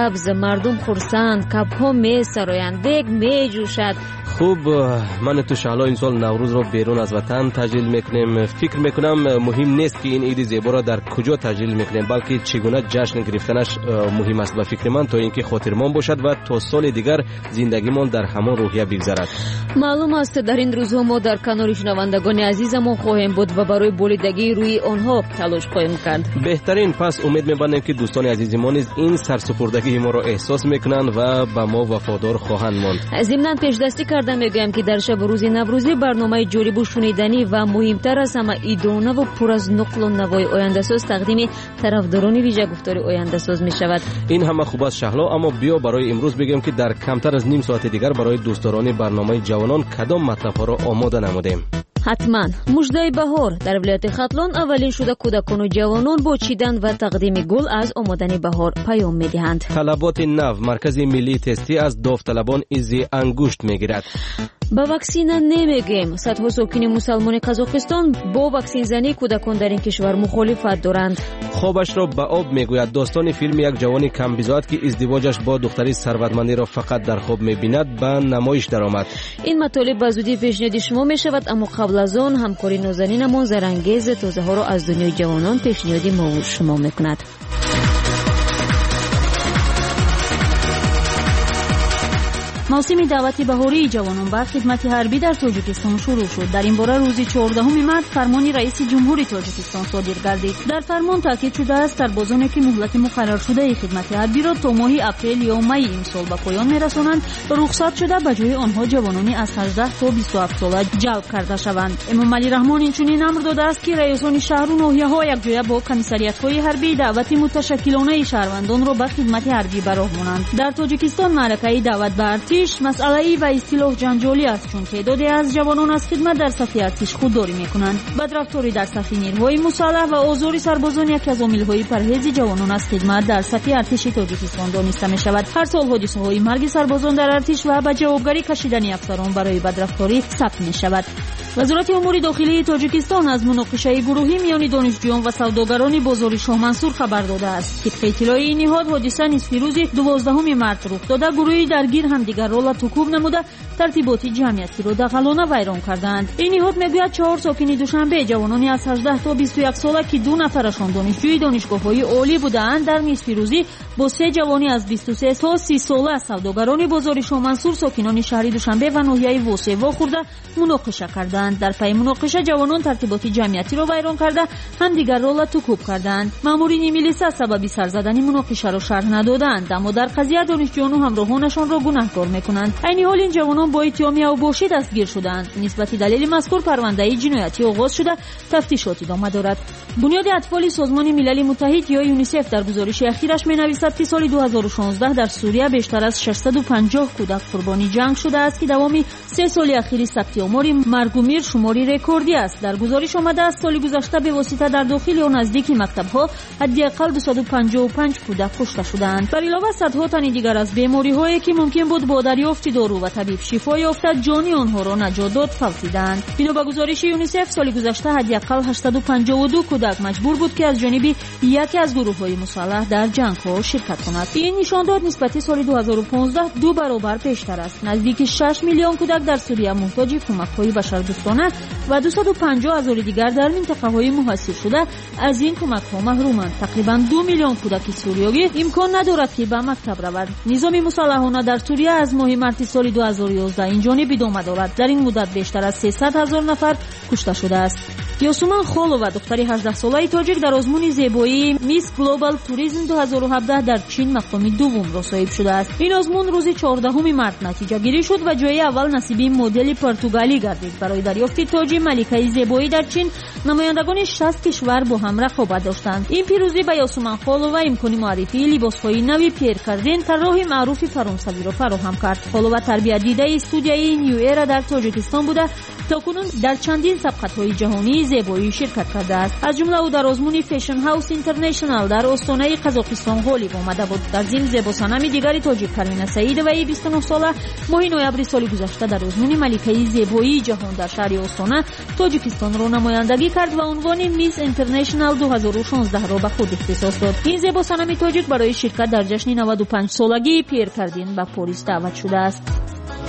سبز، مردم خرسند، کبها می سرایند، دیگ می جوشد. خوب، من تو شهلا این سال نوروز رو بیرون از وطن تجلیل میکنیم. فکر میکنم مهم نیست که این عید زیبا را در کجا تجلیل میکنیم، بلکه چگونه جشن گرفتنش مهم است. و فکر من تا اینکه خاطرمان باشد و تا سال دیگر زندگیمان در همان روحیه بگذرد. معلوم است در این روزها ما در کنار شنوندگان عزیزمان خواهیم بود و برای بریدگی روی آنها تلاش خواهیم کرد. بهترین پس امید می‌بندیم که دوستان عزیز ما نیز این سرسپردگی ما را احساس میکنند و به ما وفادار خواهند ماند. ضمناً پیشدستی کرده میگویم که در شب روز نوروزی برنامه جالب و شنیدنی و مهمتر از همه ایدانه و پر از نقل و نوای آینده‌ساز تقدیم طرفداران ویژه گفتار آینده‌ساز می‌شود. این همه خوب است شهلا، اما بیا برای امروز بگیم که در کمتر از نیم ساعت دیگر برای دوستداران برنامه جوانان کدام مطلب‌ها را آماده نمودیم. حتما مژده بهار در ولایت ختلان اولین شده کودکان و جوانان با چیدن و تقدیم گل از آمدن بهار پیام می‌دهند. طلبات نو مرکز ملی تستی از داوطلبان ایزی انگشت میگیرد. با واکسینه نمیگیم. صدها ساکن مسلمان قزاقستان با واکسین زنی کودکان در این کشور مخالفت دارند. خوابش را به آب میگوید. داستان فیلم یک جوان کم بضاعت که ازدواجش با دختری ثروتمندی را فقط در خواب میبیند به نمایش درآمد. این مطالب به زودی پیشنهاد شما میشود، اما قبل از آن همکاری نازنینمان زرانگیز تازه ها را از دنیای جوانان پیشنهاد ما و شما میکند. موسم دعوت بهاری جوانان به خدمت حربی در تاجیکستان شروع شد. در این باره روز چهاردهم مارس فرمان رئیس جمهوری تاجیکستان صادر گردید. در فرمان تاکید شده است سربازانی که مهلت مقرر شده خدمت حربی را تا ماه اپریل یا می این سال به پایان میرسانند، رخصت شده به جای آنها جوانانی از هجده تا بیست و هفت ساله جلب کرده شوند. امام علی رحمان اینچنین امر داده است که رئیسان شهر و ناحیه‌ها یکجا با کمیساریات‌های حربی دعوت متشکلانه شهروندان را به خدمت حربی براه مانند. در تاجیکستان معرکه دعوت به ارتش مسئله و اصطلاح جنجالی است، چون تعدادی از جوانان از خدمت در صف ارتش خودداری میکنند. بدرفتاری در صف نیروهای مسلح و آزار سربازان یکی از عامل‌های پرهیز جوانان از خدمت در صف ارتش تاجیکستان دانسته می‌شود. هر سال حادثه‌های مرگ سربازان در ارتش و به جوابگری کشیدن افسران برای بدرفتاری ثبت می‌شود. وزارت امور داخلی تاجیکستان از مناقشه گروهی میان دانشجویان و سوداگران بازار شاه منصور خبر داده است. طبق اطلاع این نهاد حادثه نصف روز دوازدهم مارس رخ داده. گروهی درگیر همدیگر را توکوب نموده ترتیبات جمعیتی را دخلانه ویران کردند. این نهاد میگوید چهار ساکن دوشنبه جوانانی از هجده تا بیست و یک ساله که دو نفرشان دانشجوی دانشگاه‌های عالی بودند در نصف روزی با سه جوانی از بیست و سه تا سی ساله سوداگران بازار شاه منصور ساکنان شهر دوشنبه و ناحیه واسه واخورده مناقشه کردند. در پی مناقشه جوانان ترتیبات جمعیتی را ویران کرده همدیگر را توکوب کردند. مامورین میلیسا سبب سر زدن مناقشه را شرح ندادند، اما در قضیه دانشجویان و همراهانشان را گناهکار میکنند. این حال این جوانان با اتهام اوباشی دستگیر شدند. نسبت دلیل مذکور پرونده جنایتی آغاز شده، تفتیشات ادامه دارد. بنیاد اطفال سازمان ملل متحد یا یونیسف در گزارش اخیرش می‌نویسد که سال دو هزار و شانزده در سوریه بیشتر از ششصد و پنجاه کودک قربانی جنگ شده است که دوام سه سال اخیر ثبت آمار مرگ و میر شماری رکوردی است. در گزارش آمده است سال گذشته به واسطه در داخل و نزدیک مکتب‌ها حداقل دویست و پنجاه و پنج کودک کشته شدند. بر علاوه صدها تن دیگر از بیماری‌هایی که ممکن بود با دریافت دارو و طبیب شفا یافته جان آنها را نجات داد فوتیدند. بنا به گزارش یونیسف سال گذشته حداقل هشتصد و پنجاه و دو کودک مجبور بود که از جانب یکی از گروه‌های مسلح در جنگ‌ها شرکت کند. این نشان داد نسبت سال دو هزار و پانزده دو برابر بیشتر است. نزدیک شش میلیون کودک در سوریه محتاج کمک‌های بشردوستانه و دویست و پنجاه هزار دیگر در منطقه‌های محاصره شده از این کمک‌ها محرومند. تقریباً دو میلیون کودک سوریایی امکان ندارد که به مکتب روند. نظام مسلحانه در سوریه از ماه مارس سال دو هزار و یازده این جانب ادامه دارد. در این مدت بیشتر از سیصد هزار نفر کشته شده است. یاسومن خولووا دختری هجده ساله تاجیک در آزمون زیبایی میس گلوبال توریسم دو هزار و هفده در چین مقام دوم را صاحب شده است. این آزمون روز چهاردهم مارس نتیجه گیری شد و جای اول نصیب مدل پرتغالی گردید. برای دریافت تاج ملکه زیبایی در چین نمایندگان شصت کشور با هم رقابت داشتند. این پیروزی به یاسومن خولووا امکان معرفی لباس‌های نوی پیر کردن طراح معروف فرانسوی را فراهم کرد. خولووا تربیت دیده استودیوی نیو ایرا در تاجیکستان بوده. تاکنون در چندین سبقت‌های جهانی زیبایی شرکت کرده است. از جمله او در آزمون فشن هاوس اینترنشنال در استانه قزاقستان غالب آمده بود. در ضمن زیبا صنم دیگری تاجیک پروین سعیدوایی بیست و نه ساله ماه نوامبر سال گذشته در آزمون ملکه زیبایی جهان در شهر استانه تاجیکستان را نمایندگی کرد و عنوان میس اینترنشنال دو هزار و شانزده را به خود اختصاص داد. این زیبا صنم تاجیک برای شرکت در جشن نود و پنج سالگی پیر کردین به پاریس دعوت شده است.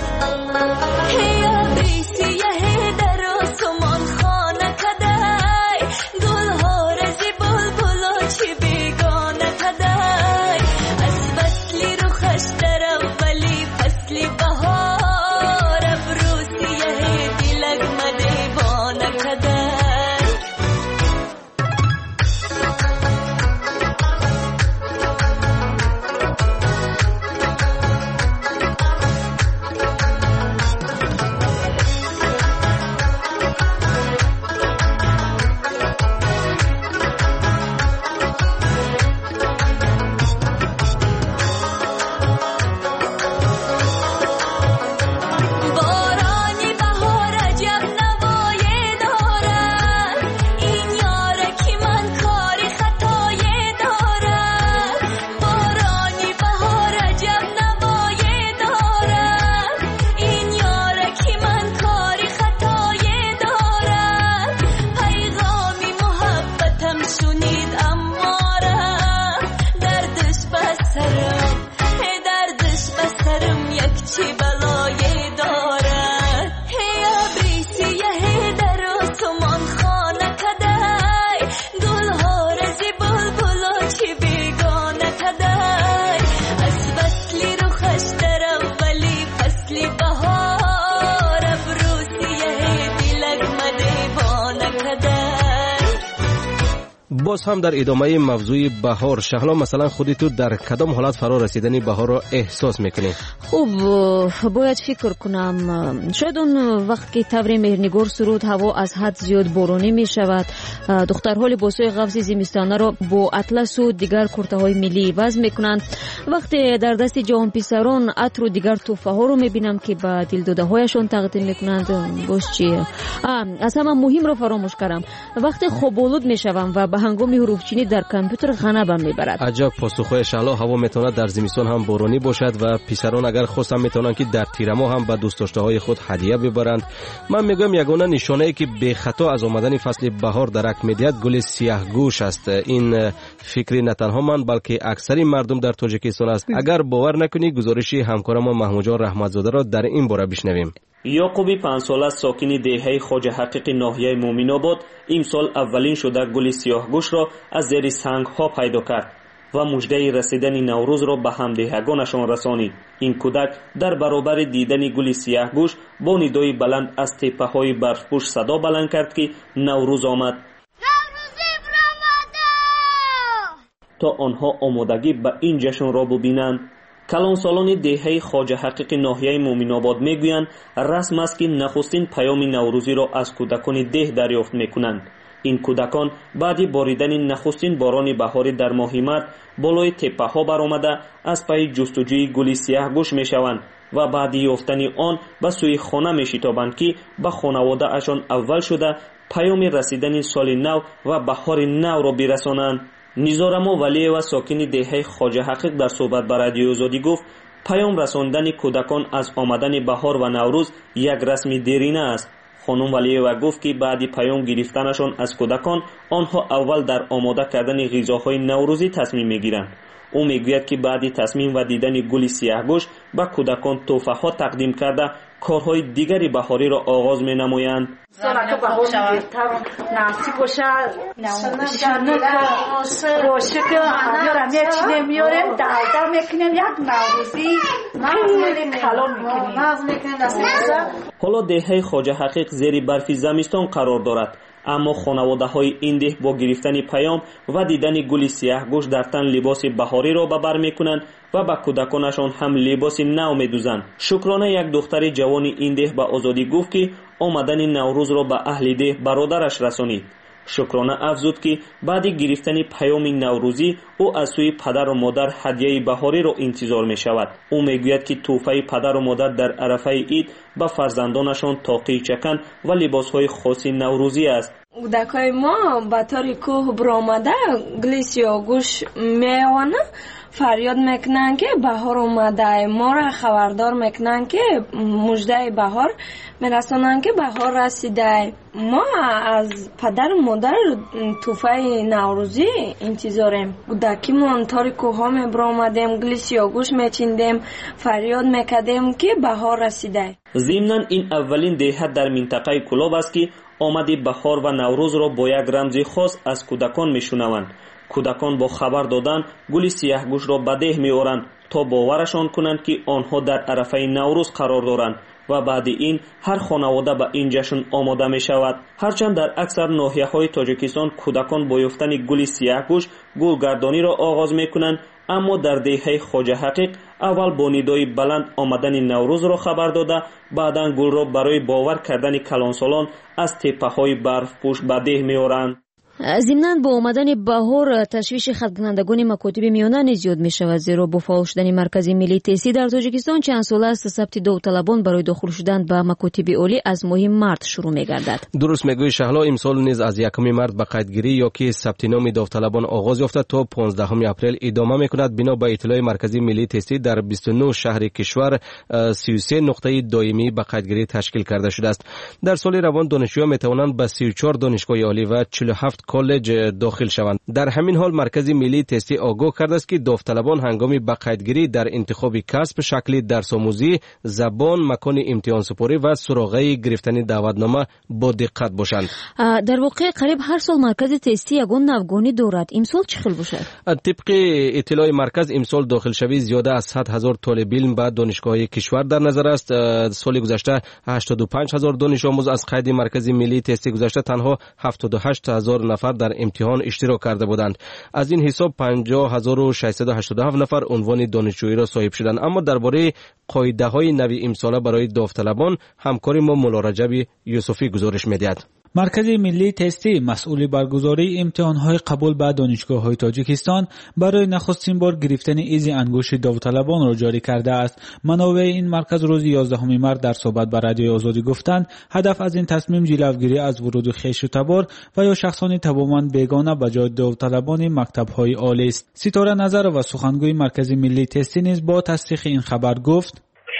باز هم در ادامه موضوع بهار، شهلا مثلا خودی تو در کدام حالت فرا رسیدن بهار را احساس میکنی؟ خوب باید فکر کنم. شاید اون وقت که طور مهرنگار سرود هوا از حد زیاد بارانی می شود، دخترها لباسهای قفس زمستانه را با اطلس و دیگر کرته های ملی عوض میکنند. وقتی در دست جوان پسران عطر و دیگر تحفه ها رو میبینم که با دلداده هایشان تقدیم میکنند، باز چیه؟ از همه مهم را فراموش کردم، وقتی خوابالود میشوم و به هنگام حروفچینی در کامپیوتر غنبم میبرد. عجب پاسخهای شهلا. هوا میتونه در زمستان هم بارانی باشد و پسران اگر خواستن میتونن که در تیر ماه هم به دوست داشته های خود هدیه ببرند. من میگم یگانه نشانه ای که به خطا از آمدن فصل بهار درک میدهد گل سیاه گوش است. این فکری نه تنها من بلکه اکثر مردم در تاجیکستان است. اگر باور نکنی گزارش همکار ما محمود جان رحمتزاده را در این باره بشنویم. یعقوبی پنج ساله ساکن دهه خواجه حقیق ناحیه مومن آباد امسال اولین شده گل سیاهگوش را از زیر سنگ ها پیدا کرد و مژده رسیدن نوروز را به همدیهگانشان رسانید. این کودک در برابر دیدن گل سیاهگوش با ندای بلند از تپه های برفپوش صدا بلند کرد که نوروز آمد. تا آنها آمادگی به این جشن را ببینند. کلان سالان دهه خواجه حقیق ناحیه مومن آباد میگویند رسم است که نخستین پیام نوروزی را از کودکان ده دریافت میکنند. این کودکان بعد باریدن نخستین باران بهاری در ماه مارس بالای تپه ها برآمده از پی جستجوی گل سیاهگوش میشوند و بعد یافتن آن به سوی خانه میشتابند که به خانواده اشان اول شده پیام رسیدن سال نو و بهار نو را برسانند. نیزارما ولی و ساکن دهه خواجه حقیق در صحبت با رادیو آزادی گفت پیام رساندن کودکان از آمدن بهار و نوروز یک رسم دیرینه است. خانم ولی و گفت که بعد پیام گرفتنشان از کودکان آنها اول در آماده کردن غذاهای نوروزی تصمیم میگیرند. او میگوید که بعد تصمیم و دیدن گل سیاهگوش به کودکان تحفه ها تقدیم کرده کارهای دیگری بهاری را آغاز می نمایند. سالک بهار بهتر نصیب باشه، شنک باشه که همه را میچینه میاریم دلده میکنیم یک نوروزی خیلی کلام میکنیم ناز میکنیم نصیب باشه. حالا دهه خواجه حقیق زیر برف زمستان قرار دارد، اما خانواده های این ده با گرفتن پیام و دیدن گل سیاهگوش در تن لباس بهاری را به بر میکنند و به کودکانشان هم لباس نو میدوزند. شکرانه یک دختر جوان این ده به آزادی گفت که آمدن نوروز را به اهل ده برادرش رسانید. شکرانه افزود که بعد گرفتن پیام نوروزی او از سوی پدر و مادر هدیه بهاری را انتظار می شود. او می گوید که تحفه پدر و مادر در عرفه عید به فرزندانشان تاقی چکن و لباس های خاص نوروزی است. кӯдакҳои мо ба тори кӯҳ биромада глисиё гӯш меёвана, фарёд мекунанд ки баҳор омадай, моро хабардор мекунанд ки муждаи баҳор мерасонанд ки баҳор расидай. мо аз падару модар тӯҳфаи наврӯзӣ интизорем. кӯдакимон тори кӯҳҳо мебиромадем, глисиё гӯш мечиндем, фарёд мекардем ки баҳор расидай. зимнан ин аввалин деҳа дар минтақаи кӯлоб аст ки омади баҳор ва наврӯзро бо як рамзи хос аз кӯдакон мешунаванд. кӯдакон бо хабар додан гули сияҳгӯшро ба деҳ меоранд то боварашон кунанд ки онҳо дар арафаи наврӯз қарор доранд ва баъди ин ҳар хонавода ба ин ҷашн омода мешавад. ҳарчанд дар аксар ноҳияҳои тоҷикистон кӯдакон бо ёфтани гули сияҳгӯш гулгардониро оғоз мекунанд, аммо дар деҳаи хоҷа ҳақиқ аввал бо нидои баланд омадани наврӯзро хабар дода, баъдан гулро барои бовар кардани калонсолон аз теппаҳои барфпӯш ба деҳ меоранд. зимнан бо омадани баҳор ташвиши халкунандагони макотиби миёна низ зиёд мешавад, зеро бо фаъол шудани маркази миллии тестӣ дар тоҷикистон чанд сола аст сабти довталабон барои дохил шудан ба макотиби олӣ аз моҳи март шурӯъ мегардад. дуруст мегӯӣ Шаҳло, имсол низ аз якуми март ба қайдгирӣ ё ки сабти номи довталабон оғоз ёфта то понздаҳуми апрел идома мекунад. бино ба иттилои маркази миллии тестӣ дар бисту нӯ шаҳри кишвар си ю се нуқтаи доимӣ ба қайдгирӣ ташкил карда шудааст. дар соли равон донишҷӯён метавонанд ба си ю чор донишгоҳи олӣ ва чилу ҳафт коллеҷ дохил шаванд. дар ҳамин ҳол маркази миллии тестӣ огоҳ кардааст ки довталабон ҳангоми ба қайдгирӣ дар интихоби касб, шакли дарсомӯзӣ, забон, макони имтиҳонсупорӣ ва суроғаи гирифтани даъватнома бо диққат бошанд. дар воқеъ қариб ҳар сол маркази тестӣ ягон навгонӣ дорад. имсол чӣ хел бошад? тибқи иттилои марказ имсол дохилшавии зиёда аз сад ҳазор толибилм ба донишгоҳҳои кишвар дар назар аст. соли гузашта ҳаштоду панҷ ҳазор дониш омӯз аз қайди маркази миллии тестӣ гузашта танҳо ҳафтоду ҳашт ҳазор нафар дар имтиҳон иштирок карда буданд. аз ин ҳисоб панҷоҳ ҳазору шашсаду ҳаштоду ҳафт нафар унвони донишҷӯиро соҳиб шуданд. аммо дар бораи қоидаҳои нави имсола барои довталабон ҳамкори мо мулло раҷаби юсуфӣ гузориш медиҳад. маркази миллии тестӣ масъули баргузории имтиҳонҳои қабул ба донишгоҳҳои тоҷикистон барои нахустин бор гирифтани изи ангушти довталабонро ҷорӣ кардааст. манобаи ин марказ рӯзи ёздаҳуми март дар суҳбат ба радиои озодӣ гуфтанд, ҳадаф аз ин тасмим ҷилавгирӣ аз вуруди хешутабор ва ё шахсони табоман бегона ба ҷои довталабони мактабҳои олист. ситора назарова, сухангӯи маркази миллии тестӣ, низ бо тасдиқи ин хабар гуфт: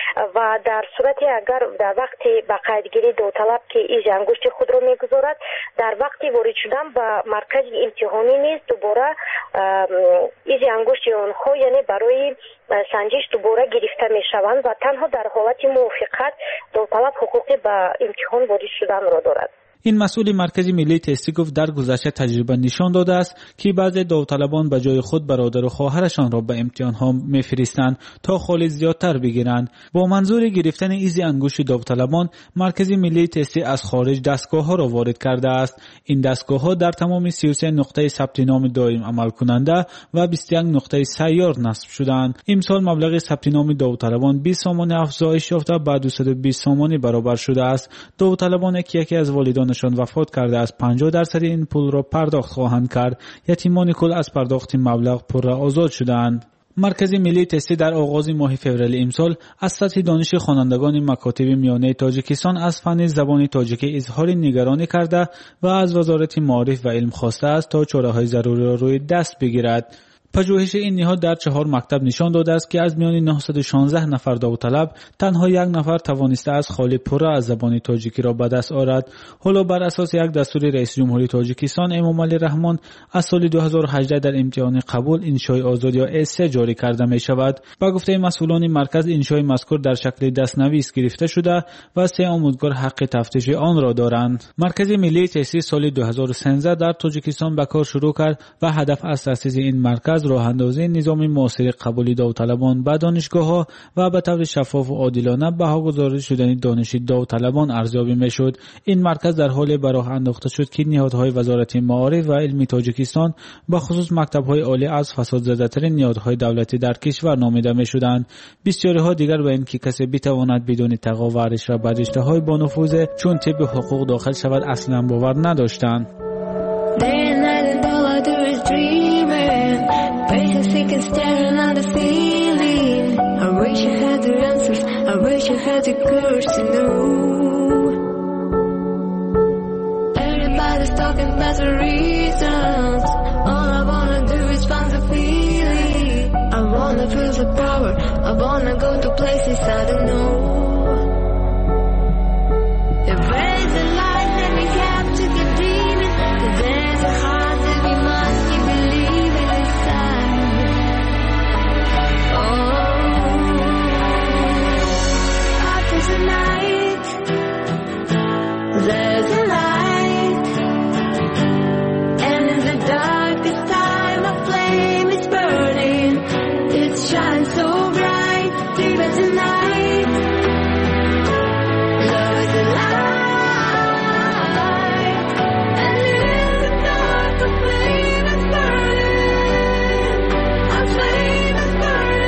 و در صورتی اگر در وقتی به قیدگیری داوطلب که ایز انگشت خود را میگذارد، در وقتی وارد شدن به مرکز امتحانی نیز دوباره ایز انگشت آنها یعنی برای سنجش دوباره گرفته می شوند و تنها در حالت موافقت داوطلب حقوقی به امتحان وارد شدن را دارد. این مسئول مرکز ملی تستی گفت در گذشته تجربه نشان داده است که بعضی داوطلبان به جای خود برادر و خواهرشان را به امتحان ها میفرستند تا خالص زیادتر بگیرند. با منظور گرفتن ایزی انگشت داوطلبان، مرکز ملی تستی از خارج دستگاه ها را وارد کرده است. این دستگاه ها در تمام سی و سه نقطه ثبت نام دائم عمل کننده و بیست و یک نقطه سیار نصب شدند. امسال مبلغ ثبت نام داوطلبان بیست سامانی افزایش یافته به دویست و بیست سامانی برابر شده است. داوطلبان که یکی از والدان وفات کرده از پنجاه درصد این پول را پرداخت خواهند کرد. یتیمان کل از پرداخت مبلغ پر آزاد شدند. مرکز ملی تستی در آغاز ماه فوریه امسال از سطح دانش خوانندگان مکاتب میانه تاجیکستان از فن زبان تاجیکی اظهار نگرانی کرده و از وزارت معارف و علم خواسته است تا چاره‌های ضروری را روی دست بگیرد. پژوهش این نهاد در چهار مکتب نشان داده است که از میان نهصد و شانزده نفر داوطلب تنها یک نفر توانسته است خال پره از زبان تاجیکی را به دست آورد. حالا بر اساس یک دستور رئیس جمهوری تاجیکستان امام علی رحمان از سال دو هزار و هجده در امتحان قبول انشای آزاد یا اس سه جاری کرده می شود. با گفته مسئولان مرکز، انشای مذکور در شکل دستنویس گرفته شده و سه آموزگار حق تفتیش آن را دارند. مرکز ملی تستی سال دو هزار و سیزده در تاجیکستان به کار شروع کرد و هدف از تأسیس این مرکز راه اندازی نظام معاصر قبولی داوطلبان به دانشگاه‌ها و به طور شفاف و عادلانه بهاگذاری شدن دانش داوطلبان ارزیابی می‌شد. این مرکز در حال به راه انداخته شد که نهادهای وزارت معارف و علم تاجیکستان به خصوص مکتب‌های عالی از فساد زده‌ترین نهادهای دولتی در کشور نامیده می‌شدند. بسیاری‌ها دیگر به اینکه کسی بتواند بدون تقوا و رشوه به رشته‌های با نفوذ چون طب حقوق داخل شود اصلا باور نداشتند. Patience seeking, staring at the ceiling. I wish I had the answers. I wish I had the courage to know. Everybody's talking. as the reasons. All I wanna do is find the feeling. I wanna feel the power. I wanna go to places I don't know. If there's a light that we have to keep dreaming, if there's a heart that we must keep believing inside. Oh, after the night, there's a light, and in the darkest time a flame is burning. It shines so bright, even tonight. Love is a light, and in the dark a flame is burning. A flame is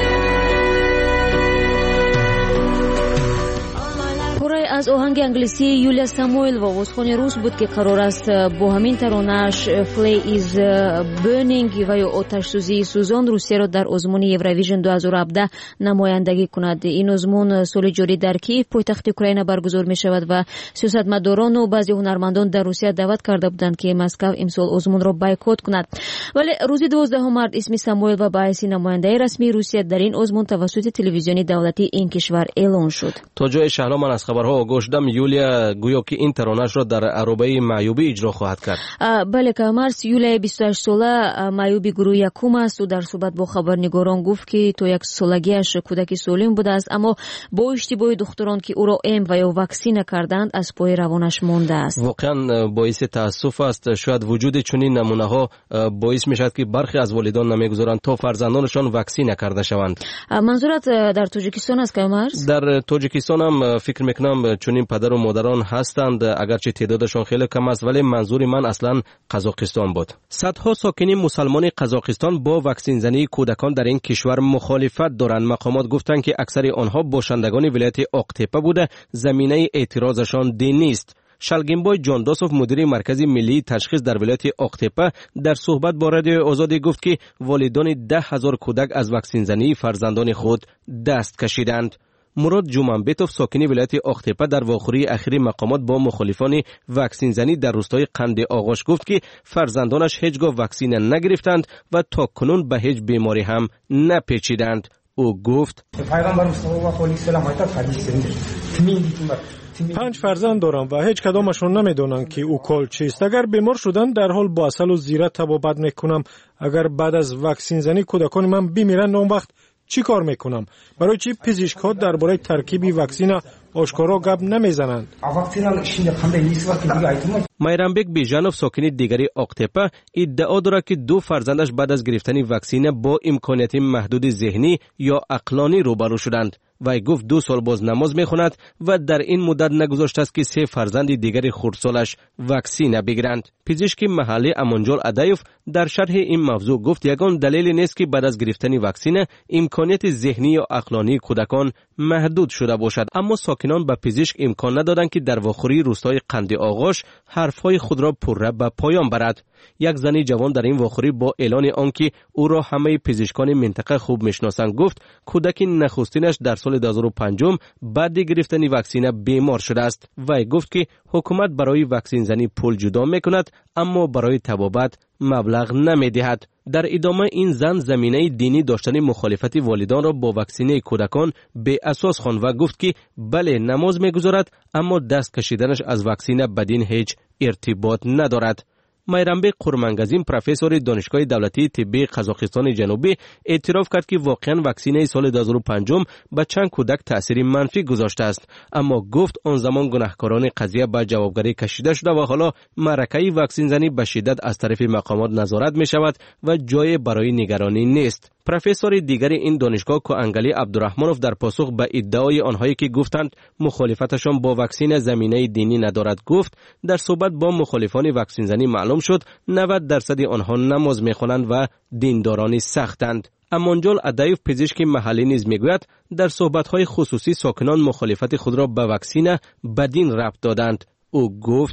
burning. пуррай аз оҳанги англисии Юлия Самуэлова овозхони рус буд ки қарор аст бо ҳамин таронааш Flame is Burning ва ё оташсӯзии сӯзон Русияро дар озмуни Евровижн ду ҳазору ҳабдаҳ намояндагӣ кунад. ин озмун соли ҷорӣ дар Киев пойтахти Украина баргузор мешавад ва сиёсатмадорону баъзе ҳунармандон дар Русия даъват карда буданд ки Москав имсол озмунро бойкот кунад. вале рӯзи дувоздаҳум март исми Самуэлова ба ҳайси намояндаи расмии Русия дар ин озмун тавассути телевизиони давлатии ин кишвар эълон шуд. то ҷои шаҳро ман аз хабарҳо огоҳ шудам. Юлия гӯё ки ин таронаашро дар аробаи маъюбӣ иҷро хоҳад кард. бале камарс Юлияи бисту ҳашт сола маъюби гурӯҳи якум аст. ӯ дар суҳбат бо хабарнигорон гуфт ки то яксолагиаш кӯдаки солим будааст, аммо бо иштибоҳи духтурон ки ӯро эм ва ё ваксина карданд аз пои равонаш мондааст. воқеан боиси таассуф аст. шояд вуҷуди чунин намунаҳо боис мешавад ки бархе аз волидон намегузоранд то фарзандонашон ваксина карда шаванд. манзурат дар тоҷикистон аст камарс? дар тоҷикистон ҳам фикр мекунам чунин падару модарон ҳастанд, агарчи теъдодашон хеле кам аст, вале манзури ман аслан қазоқистон буд. садҳо сокини мусалмони қазоқистон бо ваксинзании кӯдакон дар ин кишвар мухолифат доранд. мақомот гуфтанд ки аксари онҳо бошандагони вилояти Оқтепа буда заминаи эътирозашон дин нест. Шалгинбой Ҷондосов, мудири маркази миллии ташхис дар вилояти Оқтепа, дар суҳбат бо радиои Озодӣ гуфт ки волидони даҳ ҳазор кӯдак аз ваксинзании фарзандони худ даст кашиданд. Мурод Ҷуманбетов, сокини вилояти Оқтепа, дар вохӯрии ахири мақомот бо мухолифони ваксинзанӣ дар рӯстои Қанди Оғош гуфт ки фарзандонаш ҳеҷ гоҳ ваксина нагирифтанд ва то кунун ба ҳеҷ беморӣ ҳам напечиданд. ӯ гуфт: панҷ фарзанд дорам ва ҳеҷ кадомашон намедонанд ки укол чист. агар бемор шуданд дарҳол бо асалу зира табобат мекунам. агар баъд аз ваксинзанӣ кӯдакони ман бимиранд, он вақт чӣ кор мекунам? барои чӣ пизишкҳо дар бораи таркиби ваксина ошкоро гап намезананд? Майрамбек Бежанов, сокини дигари Оқтепа, иддао дорад ки ду фарзандаш баъд аз гирифтани ваксина бо имконияти маҳдуди зеҳнӣ ё ақлонӣ рӯбарӯ шуданд. вай гуфт ду сол боз намоз мехонад ва дар ин муддат нагузоштааст ки се фарзанди дигари хурдсолаш ваксина бигиранд. пизишки маҳаллӣ Амонҷол Адаев дар шарҳи ин мавзӯъ гуфт ягон далеле нест ки баъд аз гирифтани ваксина имконияти зеҳнӣ ё ақлонии кӯдакон маҳдуд шуда бошад. аммо сокинон ба пизишк имкон надоданд ки дар вохӯрии рӯстои Қанди Оғош ҳарфҳои худро пурра ба поён барад. як зани ҷавон дар ин вохӯрӣ бо эълони он ки ӯро ҳамаи пизишкони минтақа хуб мешиносанд гуфт кӯдаки нахустинаш дар соли ду ҳазору панҷум баъди гирифтани ваксина бемор шудааст. вай гуфт ки ҳукумат барои ваксинзанӣ пул ҷудо мекунад, аммо барои табобат маблағ намедиҳад. дар идома ин зан заминаи динӣ доштани мухолифати волидонро бо ваксинаи кӯдакон беасос хонд ва гуфт ки бале намоз мегузорад, аммо даст кашиданаш аз ваксина ба дин ҳеҷ иртибот надорад. Майрамбек Қурмангазин, профессори донишгоҳи давлатии тиббии Қазоқистони ҷанубӣ, эътироф кард ки воқеан ваксинаи соли ду ҳазору панҷум ба чанд кӯдак таъсири манфӣ гузоштааст, аммо гуфт он замон гунаҳкорони қазия ба ҷавобгарӣ кашида шуда ва ҳоло маъракаи ваксинзанӣ ба шиддат аз тарафи мақомот назорат мешавад ва ҷое барои нигаронӣ нест. профессори дигари ин донишгоҳ Коангали Абдурахмонов дар посух ба иддаои онҳое ки гуфтанд мухолифаташон бо ваксина заминаи динӣ надорад гуфт дар суҳбат бо мухолифони ваксинзанӣ маълум шуд навад дарсади онҳо намоз мехонанд ва диндорони сахтанд. Амонҷол Адаев, пизишки маҳаллӣ низ мегӯяд дар суҳбатҳои хусусӣ сокинон мухолифати худро ба ваксина ба дин рабт доданд. ӯ гуфт: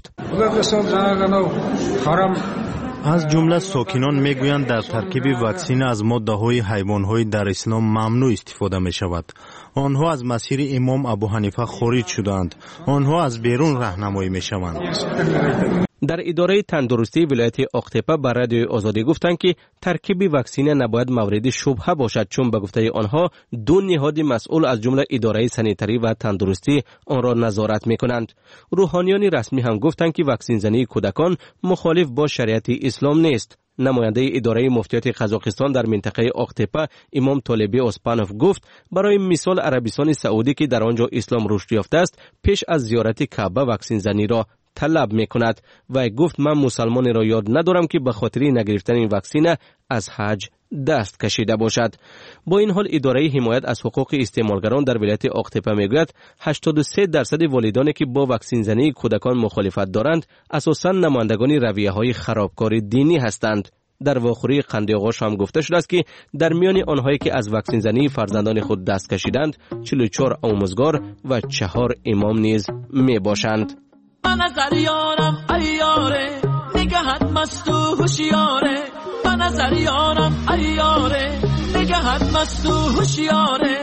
аз ҷумла сокинон мегӯянд дар таркиби ваксина аз моддаҳои ҳайвонҳои дар ислом мамнӯъ истифода мешавад. онҳо аз масири имом Абу Ҳанифа хориҷ шудаанд. онҳо аз берун раҳнамоӣ мешаванд. در اداره تندرستی ولایت اقتپه بر رادیو آزادی گفتند که ترکیب واکسن نباید مورد شبهه باشد، چون به گفته آنها دو نهاد مسئول از جمله اداره سانیتری و تندرستی آن را نظارت می‌کنند. روحانیان رسمی هم گفتند که واکسن زنی کودکان مخالف با شریعت اسلام نیست. نماینده اداره مفتیات قزاقستان در منطقه اقتپه امام طالبی اسپانوف گفت برای مثال عربستان سعودی که در آنجا اسلام رشد یافته است پیش از زیارت کعبه واکسن زنی را طلب میکند و گفت من مسلمانی را یاد ندارم که به خاطر نگرفتن این واکسن از حج دست کشیده باشد. با این حال اداره حمایت از حقوق استعمارگران در ولایت اقتپه میگوید هشتاد و سه درصد والدانی که با واکسن زنی کودکان مخالفت دارند اساساً نمایندگان رویه‌های خرابکار دینی هستند. در واخوری قند آغاش هم گفته شده است که در میان آنهایی که از واکسن زنی فرزندان خود دست کشیدند چهل و چهار آموزگار و چهار امام نیز می باشند. من نظر یارم ایاره نگهت مست و هوشیاره من نظر یارم ایاره نگهت مست و هوشیاره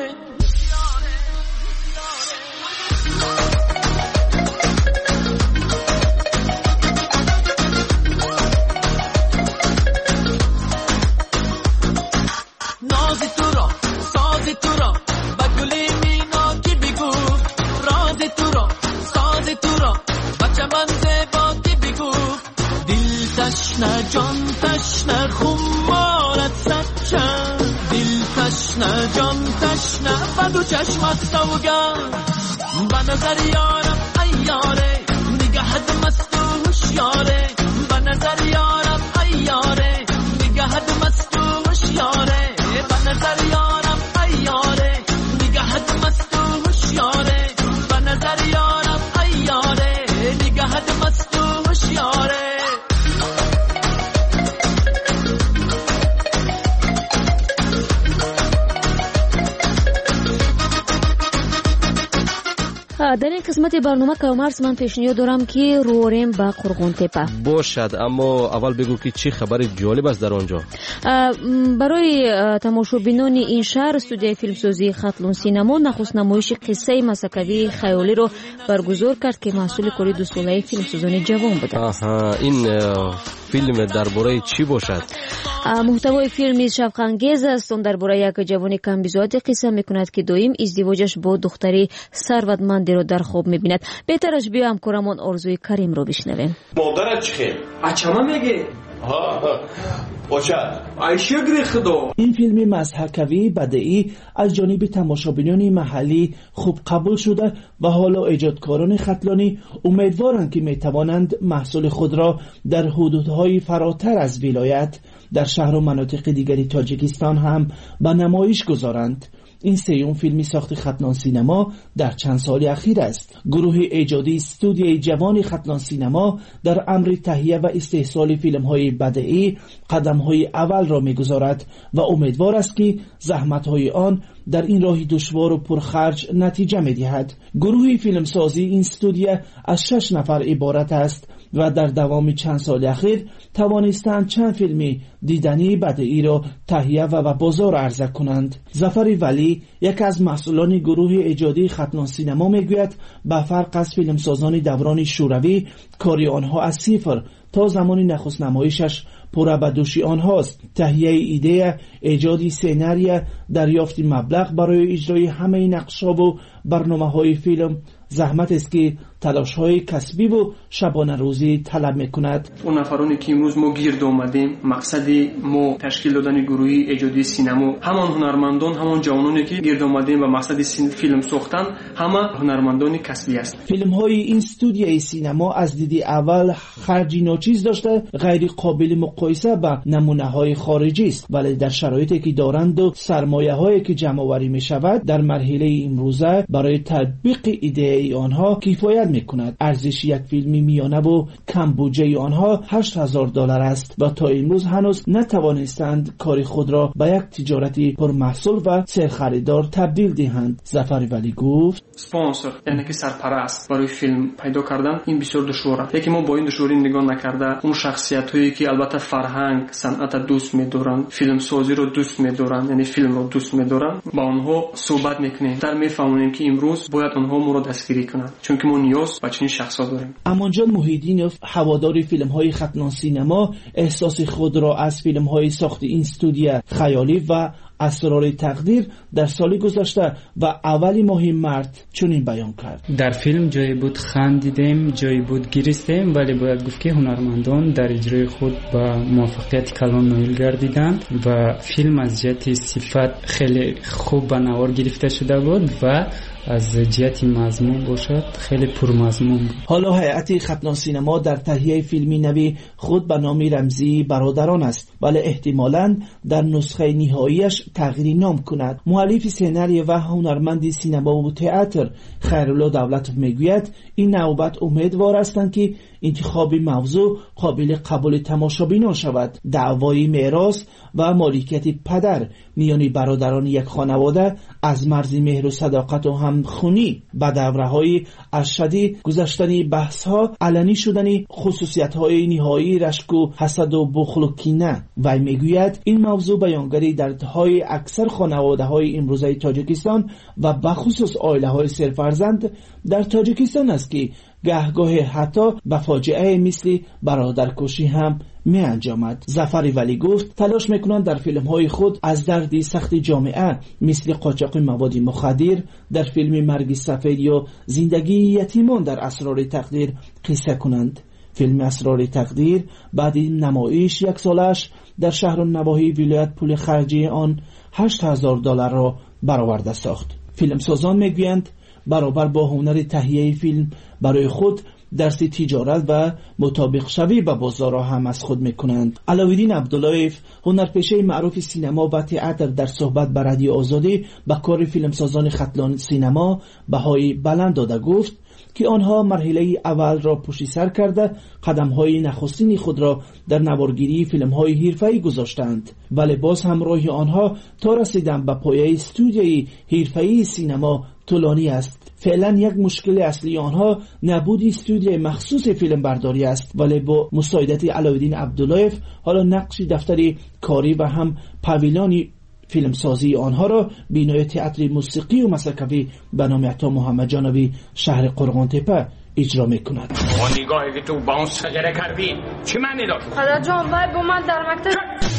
نازی تو را سازی تو را با گلی مینا کی بگو رازی تو را سازی تو را بچه من زیبا کی بگو دل تشنه جان تشنه خمارت سچن دل تشنه جان تشنه بدو چشمت سوگن به نظر یارم ایاره نگهت مست و هوشیاره به نظر یارم ایاره نگهت مست و هوشیاره به نظر یارم ایاره نگهت مست و هوشیاره به نظر یارم ایاره نگهت مست و هوشیاره در این قسمت برنامه کامرس من پیشنهاد دارم که رووریم با قرغون تپه باشد، اما اول بگو که چی خبر جالب است در آنجا. برای تماشابینان این شهر استودیوی فیلمسازی خطلون سینما نخست نمایش قصه مسکوی خیالی رو برگزار کرد که محصول کاری دو ساله فیلمسازان جوان بوده. آها، این فیلم درباره چی باشد؟ محتوای فیلم شفق‌انگیز است. اون درباره یک جوان کمبیزاد قصه میکند که دائم ازدواجش با دختری ثروتمندی رو در خواب میبیند. بهترش بیا همکارمون آرزوی کریم رو بشنویم. مادرت چخه؟ اچما میگه؟ ها باشد. ایشگری خدا. این فیلم مضحکوی بدیعی از جانب تماشابینان محلی خوب قبول شده و حالا ایجادکاران خطلانی امیدوارند که میتوانند محصول خود را در حدودهای فراتر از ولایت در شهر و مناطق دیگری تاجیکستان هم به نمایش گذارند. این سیوم فیلمی ساخت خطلان سینما در چند سال اخیر است. گروه ایجادی استودیوی جوان خطلان سینما در امر تهیه و استحصال فیلم‌های بدیعی قدم‌های اول را می‌گذارد و امیدوار است که زحمت‌های آن در این راه دشوار و پرخرج نتیجه می‌دهد. گروه فیلمسازی این استودیو از شش نفر عبارت است و در دوام چند سال اخیر توانستند چند فیلم دیدنی بدیعی را تهیه و به بازار عرضه کنند. ظفر ولی یک از مسئولان گروه ایجادی خطلان سینما میگوید به فرق از فیلمسازان دوران شوروی کاری آنها از صفر تا زمان نخست نمایشش پرابدوشی آنهاست. تهیه ایده، ایجاد سناریو، دریافت مبلغ برای اجرای همه نقش‌ها و برنامه‌های فیلم زحمت است که تلاش‌های کسبی و شبانه روزی طلب می‌کند. اون نفرانی که امروز ما گرد آمدیم، مقصد ما تشکیل دادن گروه ایجادی سینما، همان هنرمندان، همان جوانانی که گرد آمدیم و مقصد فیلم ساختن، همه هنرمندان کسبی است. فیلم‌های این استودیوی سینما از دید اول خرجی ناچیز داشته، غیر قابل مقایسه با نمونه‌های خارجی است، ولی در شرایطی که دارند و سرمایه‌هایی که جمع‌آوری می‌شود در مرحله امروزه برای تطبیق ایده آنها کفایت میکند. ارزش یک فیلم میانه و کم بودجه آنها هشت هزار دلار است و تا امروز هنوز نتوانستند کار خود را به یک تجارتی پرمحصول و سرخریدار تبدیل دهند. ظفر ولی گفت اسپانسر یعنی که سرپرست برای فیلم پیدا کردن این بسیار دشواره. یکی ما با این دشواری نگاه نکرده اون شخصیتایی که البته فرهنگ صنعت دوست می‌دارن، فیلم سازی رو دوست می‌دارن، یعنی فیلم رو دوست می‌دارن، با اونها صحبت میکنیم. در میفهمونیم که امروز باید اونها ما رو دستگیری کنند، چون که ما نیاز کلاس و چنین شخصا داریم. امانجان محیدینوف هوادار فیلم‌های ختنان سینما احساس خود را از فیلم‌های ساخت این استودیو خیالی و اسرار تقدیر در سال گذشته و اولی ماه مرد چنین بیان کرد: در فیلم جایی بود خندیدیم، جایی بود گریستیم، ولی باید گفت که هنرمندان در اجرای خود با موفقیت کلان نایل گردیدند و فیلم از جهت صفت خیلی خوب به نوار گرفته شده بود و از جهت مضمون باشد خیلی پرمضمون بود. حالا هیئت ختنان سینما در تهیه فیلمی نوی خود به نام رمزی برادران است، ولی احتمالاً در نسخه نهاییش تغییری نام کند. مؤلف سناریو و هنرمند سینما و تئاتر خیرالله دولتوف میگوید این نوبت امیدوار هستند که انتخاب موضوع قابل قبول تماشابینان شود. دعوای میراث و مالکیت پدر میان برادران یک خانواده از مرز مهر و صداقت و همخونی به دوره‌های ارشدی گذشتن بحث‌ها علنی شدن خصوصیت‌های نهایی رشک و حسد و بخل و کینه. و میگوید این موضوع بیانگری دردهای اکثر خانواده‌های امروزه تاجیکستان و بخصوص عائله‌های سرفرزند در تاجیکستان است که گهگاه حتی به فاجعه مثل برادرکشی هم می انجامد. ظفر ولی گفت تلاش میکنند در فیلم های خود از دردی سخت جامعه مثل قاچاق مواد مخدر در فیلم مرگ سفید یا زندگی یتیمان در اسرار تقدیر قصه کنند. فیلم اسرار تقدیر بعد نمایش یک سالش در شهر و نواحی ولایت پول خرجی آن هشت هزار دلار را برآورده ساخت. فیلم سازان میگویند برابر با هنر تهیه فیلم برای خود درس تجارت و مطابق شوی به بازار هم از خود میکنند. علاوالدین عبداللهیف هنرپیشه معروف سینما و تئاتر در صحبت به رادیو آزادی به کار فیلمسازان ختلان سینما بهای بلند داده گفت که آنها مرحله اول را پشت سر کرده قدم‌های نخستین خود را در نوارگیری فیلم‌های حرفه‌ای گذاشتند، ولی باز هم راه آنها تا رسیدن به پایه استودیوی حرفه‌ای سینما طولانی است. فعلا یک مشکل اصلی آنها نبود استودیوی مخصوص فیلم برداری است، ولی با مساعدت علاوالدین عبداللهیف حالا نقش دفتری کاری و هم پاویلانی فیلمسازی آنها را بینای تئاتر موسیقی و مسکوی به نام عطا محمد جانوی شهر قرغان تپه اجرا میکند. اون نگاهی که تو با اون سجره کردی چی معنی داشت؟ خدا جان باید با من در مکتب.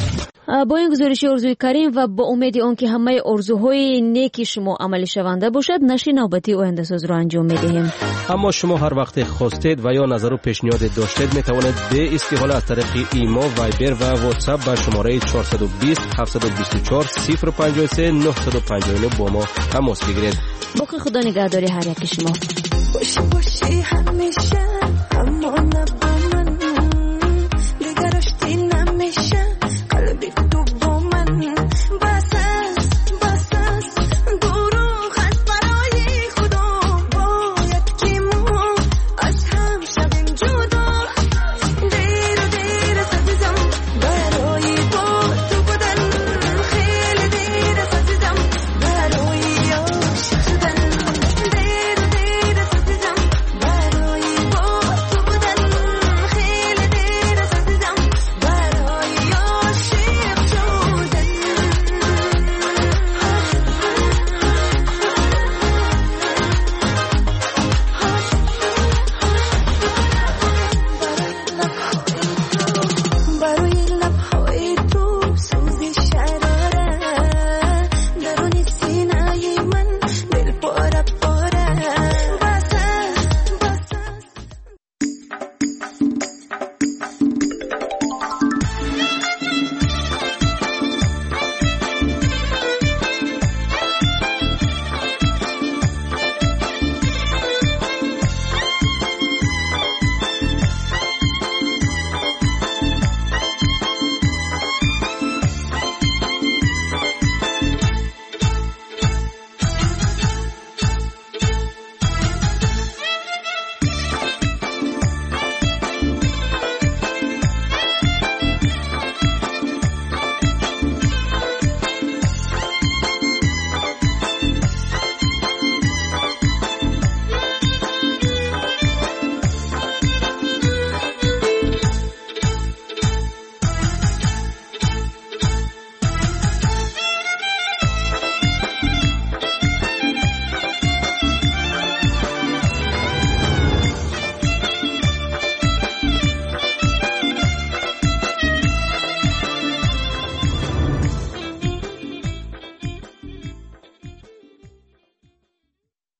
با این گزارش ارزوی کریم و با امید آنکه همه ارزوهای نیکی شما عملی شونده باشد، نشر نوبتی آینده ساز را انجام میدهیم. اما شما هر وقت خواستید و یا نظر و پیشنهاد داشتید میتوانید به استقبال از طریق ایما، وایبر و واتساپ به شماره چهارصد و بیست هفتصد و بیست و چهار صفر پنجاه و سه نهصد و پنجاه و نه با ما تماس بگیرید. باقی خدا نگهداری هر یک شما. باشی باشی همیشه اما نه با من دیگر رشتی نمیشه قلبی تو با من بس است بس است دروغ است برای خدا باید که ما از هم شویم جدا دیر و دیر است عزیزم برای با تو بودن خیلی دیر است عزیزم برای عاشق شدن دیر و دیر است عزیزم برای با تو بودن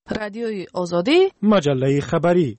رادیوی آزادی، مجله خبری.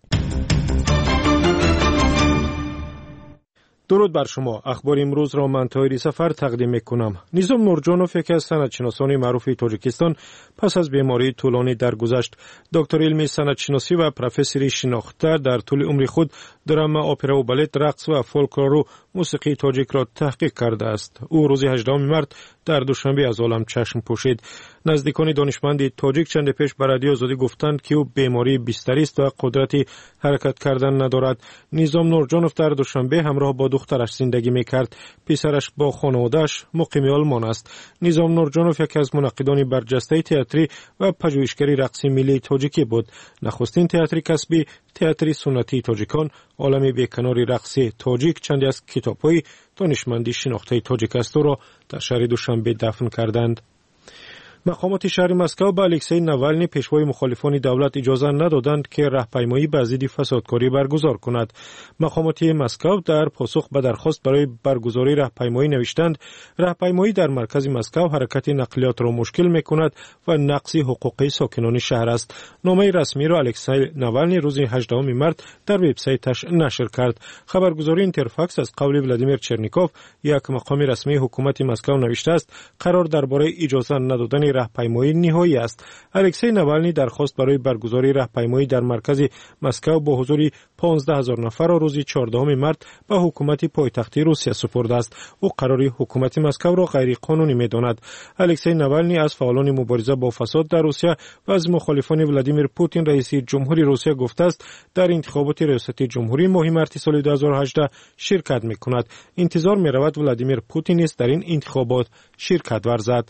درود بر شما. اخبار امروز را من طاهری سفر تقدیم میکنم. نیزام نورجانوف یکی از سندشناسان معروف تاجیکستان پس از بیماری طولانی درگذشت. دکتر علمی سندشناسی و پروفسوری شناخته در طول عمر خود درام، اپرا و بالت، رقص و فولکلور و موسیقی تاجیک را تحقیق کرده است. او روز هجدهم مارس در دوشنبه از عالم چشم پوشید. نزدیکان دانشمند تاجیک چند پیش به رادیو آزادی گفتند که او بیماری بستری است و قدرت حرکت کردن ندارد. نیزام نورجانوف در دوشنبه همراه با دخترش زندگی میکرد. پسرش با خانواده‌اش مقیم آلمان است. نیزام نورجانوف یکی از منعقدان برجسته تئاتری و پژوهشگری رقص ملی تاجیکی بود. نخستین تئاتر کسبی، تئاتر سنتی تاجیکان، عالم بیکناری رقص تاجیک، چندی از کتاب‌های دانشمندی شناخته تاجیک است را در شهر دوشنبه دفن کردند. مقامات شهر مسکو به الکسی ناوالنی، پیشوای مخالفان دولت، اجازه ندادند که راهپیمایی به ضد فسادکاری برگزار کند. مقامات مسکو در پاسخ به درخواست برای برگزاری راهپیمایی نوشتند: راهپیمایی در مرکز مسکو حرکت نقلیات را مشکل می‌کند و نقض حقوق ساکنان شهر است. نامه رسمی را الکسی ناوالنی روز هجدهم مارس در وبسایتش نشر کرد. خبرگزاری اینترفاکس از قول ولادیمیر چرنیکوف، یک مقام رسمی حکومت مسکو، نوشته است قرار درباره اجازه ندادن راهپیمایی نهایی است. الکسی ناوالنی درخواست برای برگزاری راهپیمایی در مرکز مسکو با حضور پانزده هزار نفر روز چهاردهم مارس به حکومت پایتختی روسیه سپرده است. او قراری حکومت مسکو را غیر قانونی می‌داند. الکسی ناوالنی از فعالان مبارزه با فساد در روسیه و از مخالفان ولادیمیر پوتین رئیس جمهوری روسیه گفته است در انتخابات ریاست جمهوری ماه مارس سال دو هزار و هجده شرکت می‌کند. انتظار می‌رود ولادیمیر پوتین نیز در این انتخابات شرکت ورزد.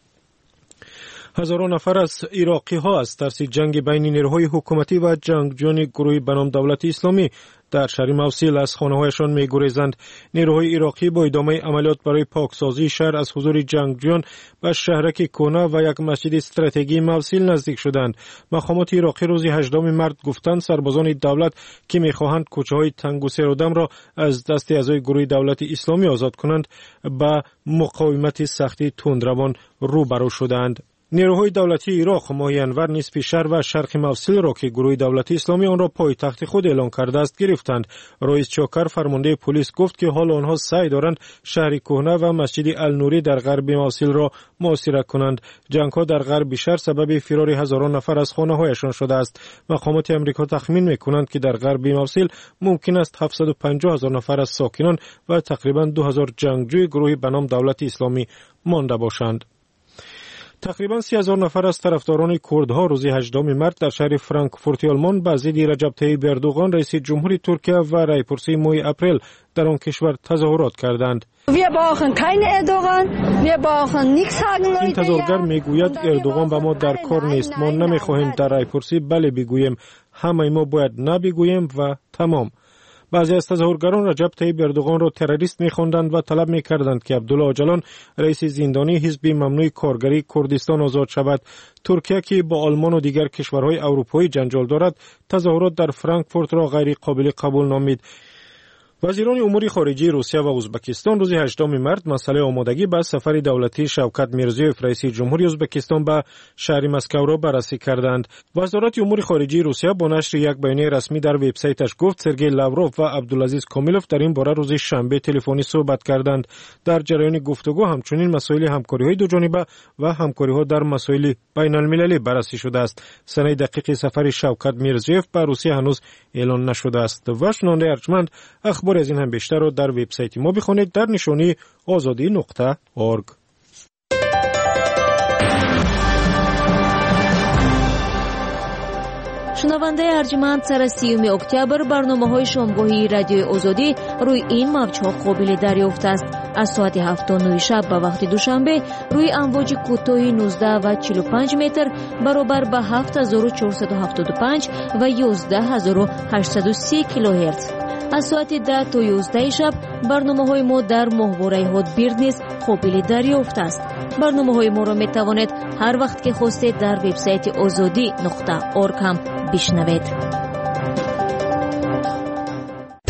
هزاران نفر از عراقی ها از ترس جنگ بین نیروهای حکومتی و جنگجویان گروه به نام دولت اسلامی در شهر موصل از خانه‌هایشان می‌گریزند. نیروهای عراقی با ادامه عملیات برای پاکسازی شهر از حضور جنگجویان به شهرک کونا و یک مسجد استراتژیکی موصل نزدیک شدند. مقامات عراقی روز هجدهم مارس گفتند سربازان دولت که می‌خواهند کوچه‌های تنگ و سرودم را از دست اعضای گروه دولت اسلامی آزاد کنند، با مقاومت سختی تندروان روبرو شدند. نیروهای دولتی عراق ماه ینور نصف شهر و شرق موصل را که گروه دولتی اسلامی آن را پایتخت خود اعلان کرده است گرفتند. رئیس چاکر فرمانده پلیس گفت که حال آنها سعی دارند شهر کهنه و مسجد النوری در غرب موصل را محاصره کنند. جنگ‌ها در غرب شهر سبب فرار هزاران نفر از خانه‌هایشان شده است. مقامات آمریکا تخمین می‌کنند که در غرب موصل ممکن است هفتصد و پنجاه هزار نفر از ساکنان و تقریباً دو هزار جنگجوی گروه به نام دولت اسلامی مانده باشند. تقریباً سی هزار نفر از طرفداران کردها روز هجدهم مارس در شهر فرانکفورت آلمان به ضد رجب طیب اردوغان رئیس جمهوری ترکیه و رایپرسی ماه اپریل در آن کشور تظاهرات کردند. این تظاهرگر میگوید اردوغان به ما در کار نیست. ما نمیخواهیم در رایپرسی بله بگوییم، همه ما باید نه بگوییم و تمام. بعضی از تظاهرگران رجب طیب اردوغان را تروریست می‌خواندند و طلب می‌کردند که عبدالله آجلان رئیس زندانی حزب ممنوع کارگری کردستان آزاد شود. ترکیه که با آلمان و دیگر کشورهای اروپایی جنجال دارد، تظاهرات در فرانکفورت را غیر قابل قبول نامید. وزیران امور خارجه روسیه و ازبکستان روز هجدهم مارس مسئله آمادگی به سفر دولتی شوکت میرزیوف رئیس جمهوری ازبکستان به شهر مسکو را بررسی کردند. وزارت امور خارجه روسیه با نشر یک بیانیه رسمی در وبسایتش گفت سرگئی لاوروف و عبدالعزیز کامیلوف در این باره روز شنبه تلفنی صحبت کردند. در جریان گفتگو همچنین مسائل همکاری‌های دو جانبه و همکاری‌ها در مسائل بین المللی بررسی شده است. سنه دقیق سفر شوکت میرزیوف به روسیه هنوز اعلان نشده است. و شنونده ارجمند، اخبار از این هم بیشتر رو در وبسایت ما بخونید در نشانی آزادی نقطه اورگ. شنونده ارجمند، سر سیوم اکتبر برنامه‌های شامگاهی رادیو آزادی روی این موج‌ها قابل دریافت است. از ساعت هفت تا نه شب به وقت دوشنبه روی امواج کوتاه نوزده و چهل و پنج متر برابر به هفت هزار و چهارصد و هفتاد و پنج و یازده هزار و هشتصد و سی کیلوهرتز. از ساعت ده تا یازده شب برنامه‌های ما در ماهواره هاتبیرد نیز قابل دریافت است. برنامه‌های ما را می‌توانید هر وقت که خواستید در وبسایت آزادی نقطه اورگ هم بشنوید.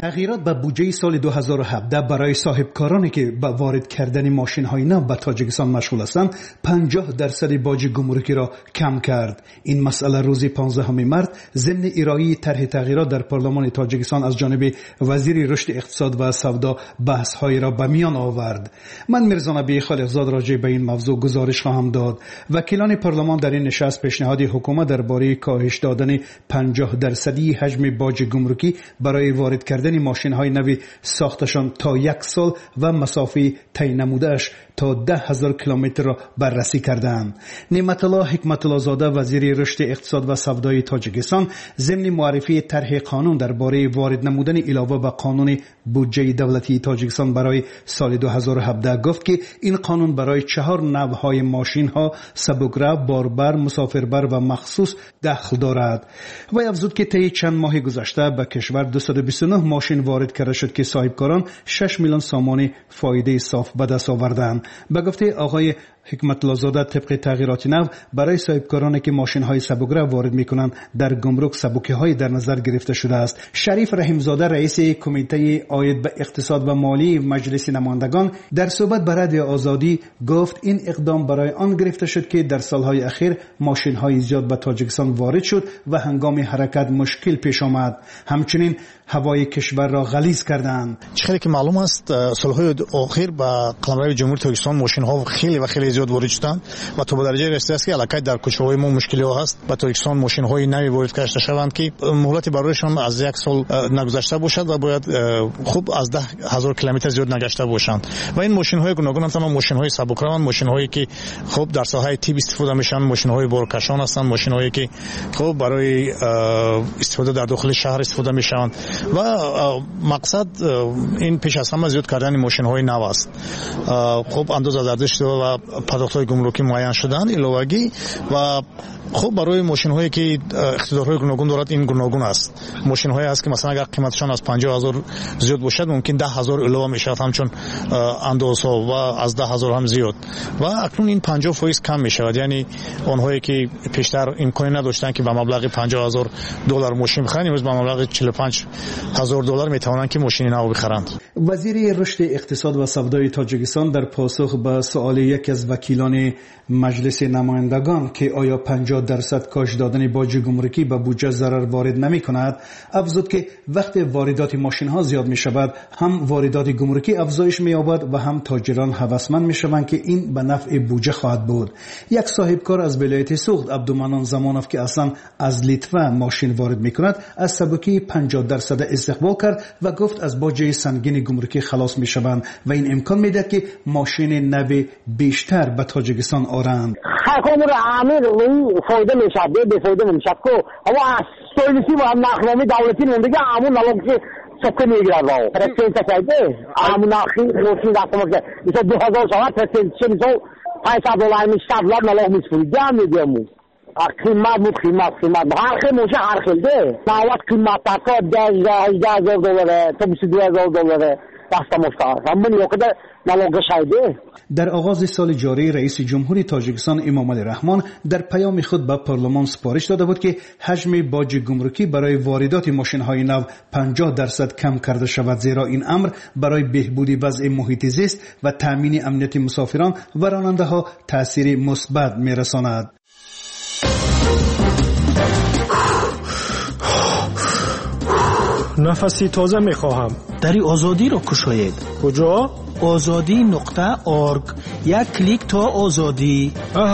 تغییرات به بودجه سال دو هزار و هفده برای صاحبکارانی که به وارد کردن ماشین‌های نو به تاجیکستان مشغول هستند پنجاه درصد باج گمرکی را کم کرد. این مسئله روز پانزدهم مارس ضمن ارائه طرح تغییرات در پارلمان تاجیکستان از جانب وزیر رشد اقتصاد و سودا بحث‌های را به میان آورد. من میرزا نبی خالقزاد راجع به این موضوع گزارش خواهم داد. وکیلان پارلمان در این نشست پیشنهاد حکومت درباره کاهش دادن پنجاه درصدی حجم باج گمرکی برای وارد کردن ماشین‌های نو ساختشان تا یک سال و مسافه طی نموده‌اش تا ده هزار کیلومتر را بررسی کردند. نعمت الله حکمت الله زاده وزیر رشد اقتصاد و سودای تاجیکستان ضمن معرفی طرح قانون درباره وارد نمودن علاوه به قانون بودجه دولتی تاجیکستان برای سال دو هزار و هفده گفت که این قانون برای چهار نوع‌های ماشین‌ها سبک‌رو، باربر، مسافربر و مخصوص دخل دارد. و افزود که طی چند ماه گذشته به کشور دویست و بیست و نه ماشین وارد کرده شد که صاحبکاران شش میلیون سامان فایده صاف به دست آوردند. به گفته آقای حکمت الله زاده طبق تغییرات نو برای صاحبکارانی که ماشین‌های سبک‌رو وارد می‌کنند در گمرک سبوکی‌های در نظر گرفته شده است. شریف رحیم زاده رئیس کمیته عاید به اقتصاد و مالی مجلس نمایندگان در صحبت با رادیو آزادی گفت این اقدام برای آن گرفته شد که در سالهای اخیر ماشین‌های زیاد به تاجیکستان وارد شد و هنگام حرکت مشکل پیش آمد. همچنین هوای کشور را غلیظ کردند. چیزی که معلوم است سالهای اخیر با قلمرو جمهوری تاجیکستان ماشین‌ها خیلی و خیلی زیاد وارد شدند و تا به درجه رسیده است که علاقه در کوچه‌های ما مشکلی هست. با تاجیکستان ماشین‌های نوی وارد کرده شوند که مهلت برایشان از یک سال نگذشته باشد و باید خوب از ده هزار کیلومتر زیاد نگشته باشند. و این ماشین‌های گوناگون تمام ماشین‌های سبک‌رو، ماشین‌هایی که خوب در ساحه تیب استفاده میشن، ماشین‌های بارکشان هستند، ماشین‌هایی که خوب برای استفاده در داخل شهر استفاده میشن و مقصد این پیش از همه زیاد کردن ماشین‌های نو است. خوب اندازه داده و پرداخت‌های گمرکی معین شدن علاوه‌گی و خب برای ماشین‌هایی که اقتدارهای گوناگون دارد این گوناگون است. ماشین‌هایی است که مثلا اگر قیمتشان از پنجاه هزار زیاد باشد ممکن ده هزار علاوه میشود همچون اندازه و از ده هزار هم زیاد و اکنون این پنجاه فیصد کم میشود. یعنی آنهایی که پیشتر امکانی نداشتن که به مبلغ پنجاه هزار دلار ماشین بخرند امروز به مبلغ چهل و پنج هزار دلار میتوانند که ماشین نو بخرند. وزیر رشد اقتصاد و سودای تاجیکستان در پاسخ به سوال یکی از وکیلان مجلس نمایندگان که آیا پنجاه درصد کاهش دادن باج گمرکی به بودجه ضرر وارد نمی کند افزود که وقتی واردات ماشین ها زیاد می شود هم واردات گمرکی افزایش می یابد و هم تاجران هوسمند می شوند که این به نفع بودجه خواهد بود. یک صاحبکار از ولایت سوخت عبدالمنان زمانوف که اصلا از لیتوا ماشین وارد می کند از سبکی پنجاه درصد استقبال کرد و گفت از باج سنگین گمرکی خلاص می شوند و این امکان می دهد که ماشین نو بیشتر به تاجیکستان آرند. حکومت عامل فایده میشه به فایده نمیشه که اما سوئیسی و ناخنامی دولتی مونده عامل نلوگی سکه میگیرد واو پرسنت سایده عامل ناخی نوشی دستم که مثلا دو هزار سال پرسنت چه میشه پنجصد دلار میشه دلار نلوگ میشه جام میگم قیمت بود قیمت قیمت هر خیلی موشه هر خیلی ده نوات قیمت تا ده هزار دلاره تا بیست و دو هزار دلاره در آغاز سال جاری رئیس جمهوری تاجیکستان امام علی رحمان در پیام خود به پارلمان سپارش داده بود که حجم باج گمرکی برای واردات ماشین‌های نو پنجاه درصد کم کرده شود زیرا این امر برای بهبود وضع محیط زیست و تامین امنیت مسافران و راننده‌ها تأثیر مثبت می‌رساند. نفسی تازه میخواهم. دری آزادی را کشاید. کجا؟ آزادی نقطه ارگ. یک کلیک تا آزادی.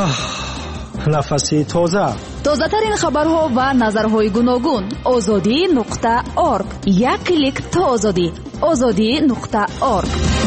نفسی تازه. تازه ترین خبرها و نظرهای گوناگون. آزادی نقطه ارگ. یک کلیک تا آزادی. آزادی نقطه ارگ.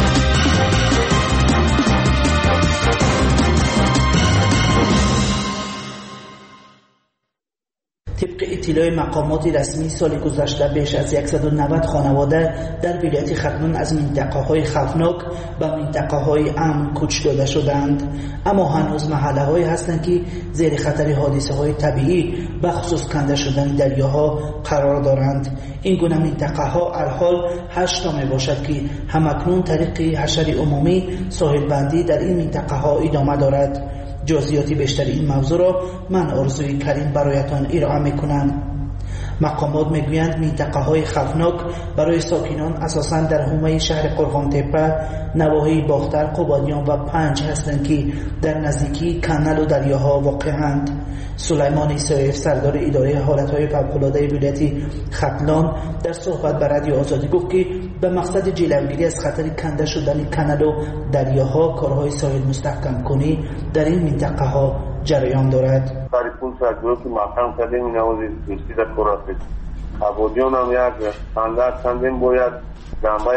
طبق اطلاع مقامات رسمی سال گذشته بیش از صد و نود خانواده در ولایت ختنون از منطقه‌های خوفناک به منطقه‌های امن کوچ داده شدند، اما هنوز محله‌هایی هستند که زیر خطر حادثه‌های طبیعی به خصوص کنده شدن دریاها قرار دارند. این گونه منطقه‌ها الحال هشت تا میباشد که همکنون طریق حشر عمومی ساحل بندی در این منطقه‌ها ادامه دارد. جزئیات بیشتر این موضوع را من آرزوی کریم برایتان ارائه میکنم. مقامات میگویند منطقه های خطرناک برای ساکنان اساساً در حومه شهر قرغان تپه، نواحی باختر، قبادیان و پنج هستند که در نزدیکی کانال و دریاها واقعند. سلیمان عیسایف سردار اداره حالتهای فوق‌العاده ولایت ختلان در صحبت با رادیو آزادی گفت که به مقصد جلوگیری از خطر کنده شدن کانال و دریاها کارهای ساحل مستحکم کنی در این منطقه ها جریان دارد. برای پول سرگروه که محکم کردیم این نوازی دوستی در کورافت قبادیان هم یک اندر چندین باید جنبه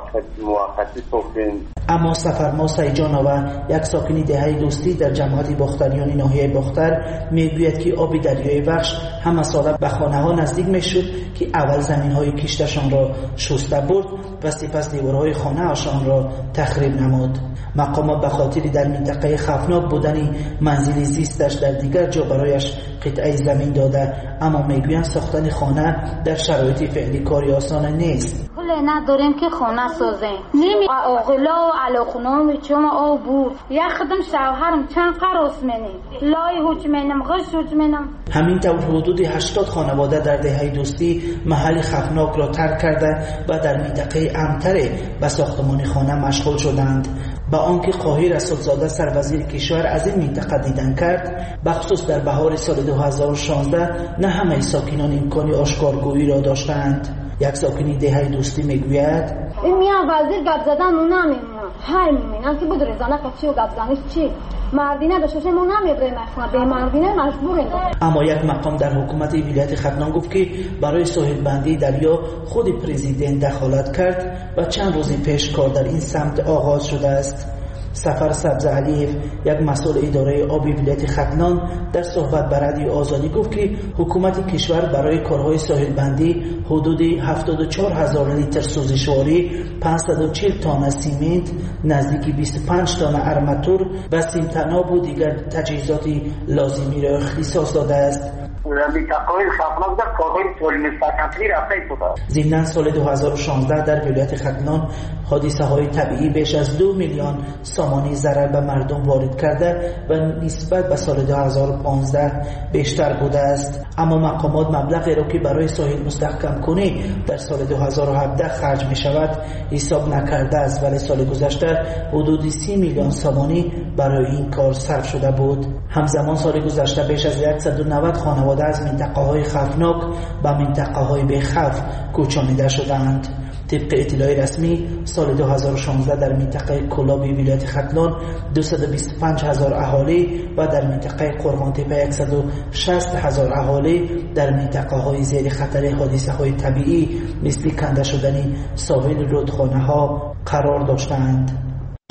موقتی ساختیم. اما سفرما سیجانова یک ساکنی دهه دوستی در جماعت باختریان ناحیه باختر میگوید که آب دریای وخش همه ساله به خانه ها نزدیک میشد که اول زمین های کشتشان را شسته برد و سپس دیوارهای خانه هاشان را تخریب نمود. مقامات به خاطر در منطقه خطرناک بودن منزل زیستش در دیگر جا برایش قطعه زمین داده، اما میگویند ساختن خانه در شرایط فعلی کاری آسان نیست. پول نداریم که خانه سازیم. نمی آقلا و علاقنام چون آب بود. یک خدم شوهرم چند قراص منی. لای هوچ منم غش هوچ منم. همین طور حدود هشتاد خانواده در دهه دوستی محل خطرناک را ترک کرده و در منطقه امتر به ساختمان خانه مشغول شدند. با آنکه قاهر اسدزاده سروزیر کشور از این منطقه دیدن کرد، بخصوص در بهار سال دو هزار و شانزده نه همه ساکنان امکان آشکارگویی را داشتند. یک ساکنی دهه دوستی میگوید این میان وزیر گپ زدن اون نمیمونن هر میمونن که بود رزانه کچی و گپ زنش چی مردی نداشته ما نمیبره مخمه به مردی نه مجبوریم. اما یک مقام در حکومت ولایت ختلان گفت که برای ساحل بندی دریا خود پرزیدنت دخالت کرد و چند روز پیش کار در این سمت آغاز شده است. سفر سبز علیف یک مسئول اداره آبی ولایت ختلان در صحبت با رادیو آزادی گفت که حکومت کشور برای کارهای ساحل بندی حدود هفتاد و چهار هزار لیتر سوزشواری، پانصد و چهل تن سیمنت، نزدیک بیست و پنج تن ارماتور و سیمتناب و دیگر تجهیزات لازمی را اختصاص داده است. ضمن سال دو هزار و شانزده در ولایت ختلان حادثه های طبیعی بیش از دو میلیون سامانی ضرر به مردم وارد کرده و نسبت به سال دو هزار و پانزده بیشتر بوده است. اما مقامات مبلغی را که برای ساحل مستحکم کنی در سال دو هزار و هفده خرج می شود حساب نکرده است، ولی سال گذشته حدود سی میلیون سامانی برای این کار صرف شده بود. همزمان سال گذشته بیش از صد و نود خانواده از منطقه های خطرناک به منطقه های بی‌خوف کوچانیده شدند. طبق اطلاع رسمی سال دو هزار و شانزده در منطقه کلابی ولایت ختلان دویست و بیست و پنج هزار اهالی و در منطقه قرغان تپه صد و شصت هزار اهالی در منطقه های زیر خطر حادثه های طبیعی مثل کنده شدن ساحل رودخانه ها قرار داشتند.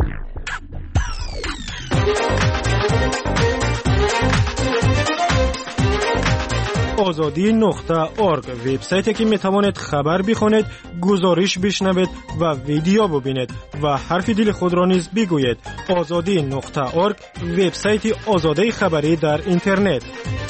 آزادی نقطه ارگ وبسایتی که میتوانید خبر بخونید، گزارش بشنوید و ویدیو ببینید و حرف دل خود را نیز بگویید. آزادی نقطه ارگ وبسایت آزادی خبری در اینترنت.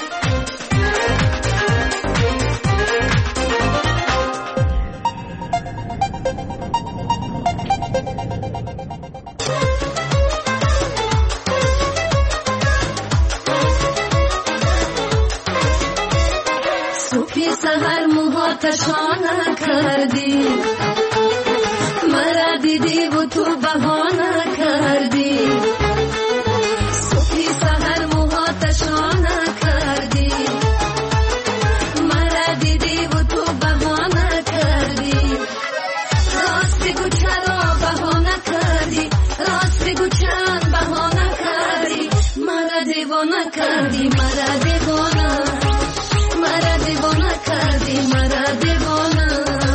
سهر موهاتشان کردی مرا دیدی و تو بهانه کردی صبحی سهر موهاتشان کردی مرا دیدی و تو بهانه کردی راست بگو چرا بهانه کردی راست بگو چند بهانه کردی مرا دیوانه کردی مرا دیوانه مرا دیوانه کردی مرا دیوانه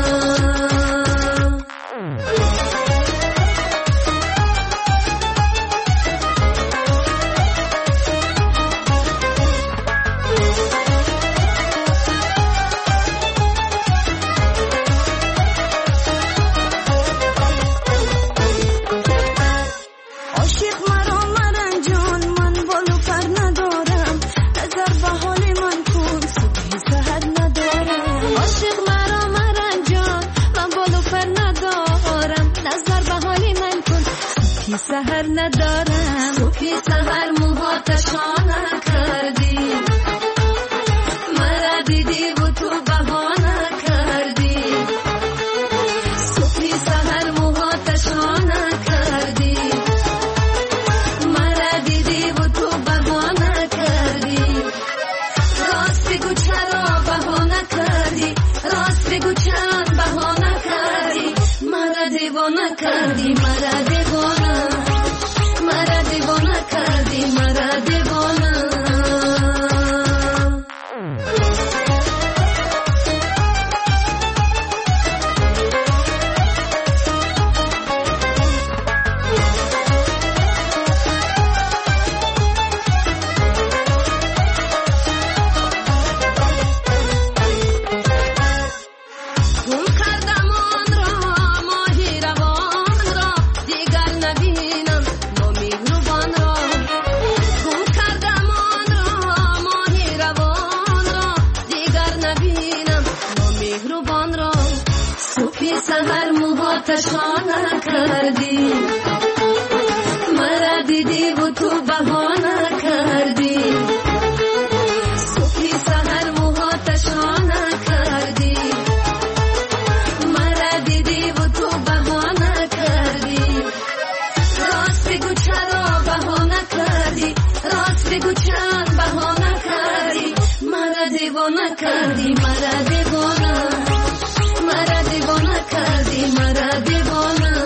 عاشق مرا مرنجان من بالو پر ندارم نظر به حال من کن صبح سحر ندارم عاشق مرا مرنجان من بالو پر ندارم نظر به حال من کن صبح سحر ندارم صبح سحر موهاتشان کردی مرا دیدی و تو بهار سحر موهاتشان کردی مرا دیدی و تو بهانه کردی صبحی سحر موهاتشان کردی مرا دیدی و تو بهانه کردی راست بگو چرا بهانه کردی راست بگو چرا بهانه کردی مرا دیوانه کردی مرا دیوانه مرا دیوانه کردی مرا دیوانه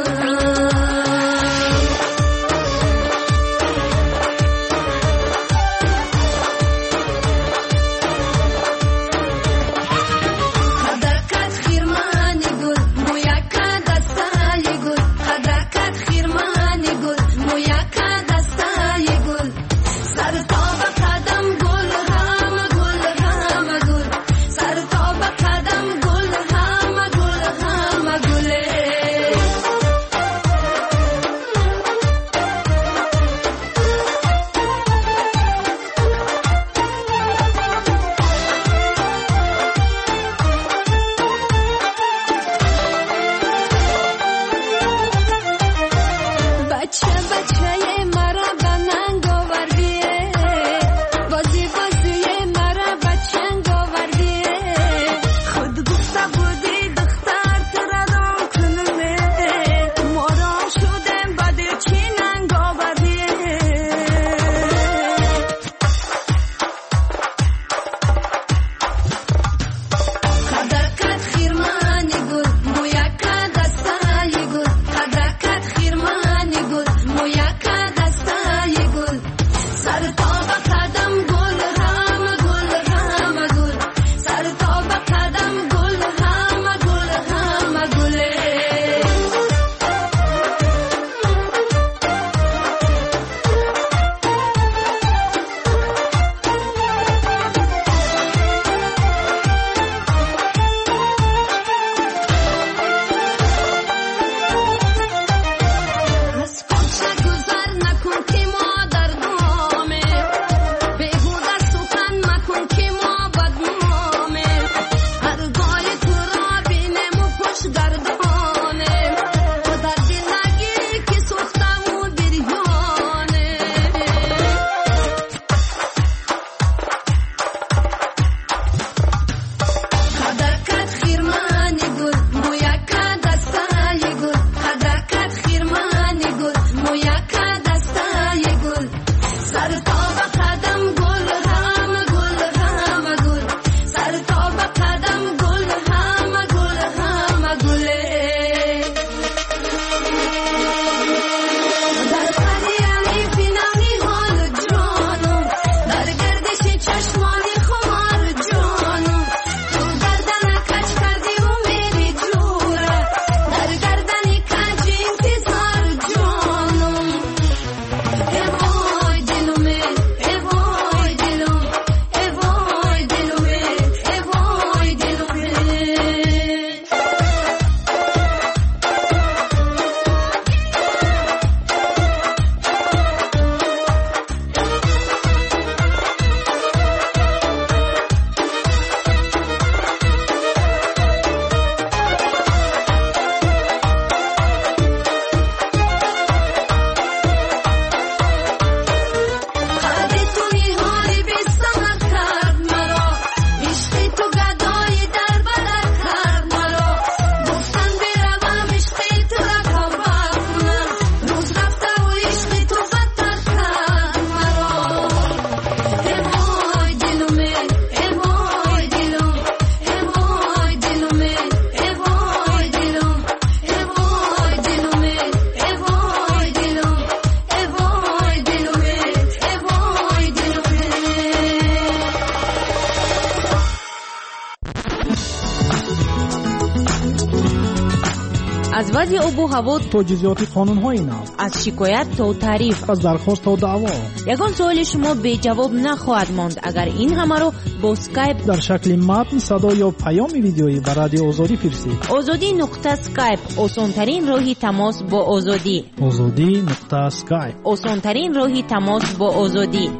از وضع آب و هوا تا جزئیات قانون‌های نو، از شکایت تا تعریف، از درخواست تا دعوا، یگان سوال شما بی جواب نخواهد ماند اگر این همه رو با اسکایپ در شکل متن، صدا یا پیام ویدیویی به رادیو آزادی فرستید. آزادی نقطه اسکایپ آسان‌ترین راهی تماس با آزادی. آزادی نقطه اسکایپ آسان‌ترین راهی تماس با آزادی.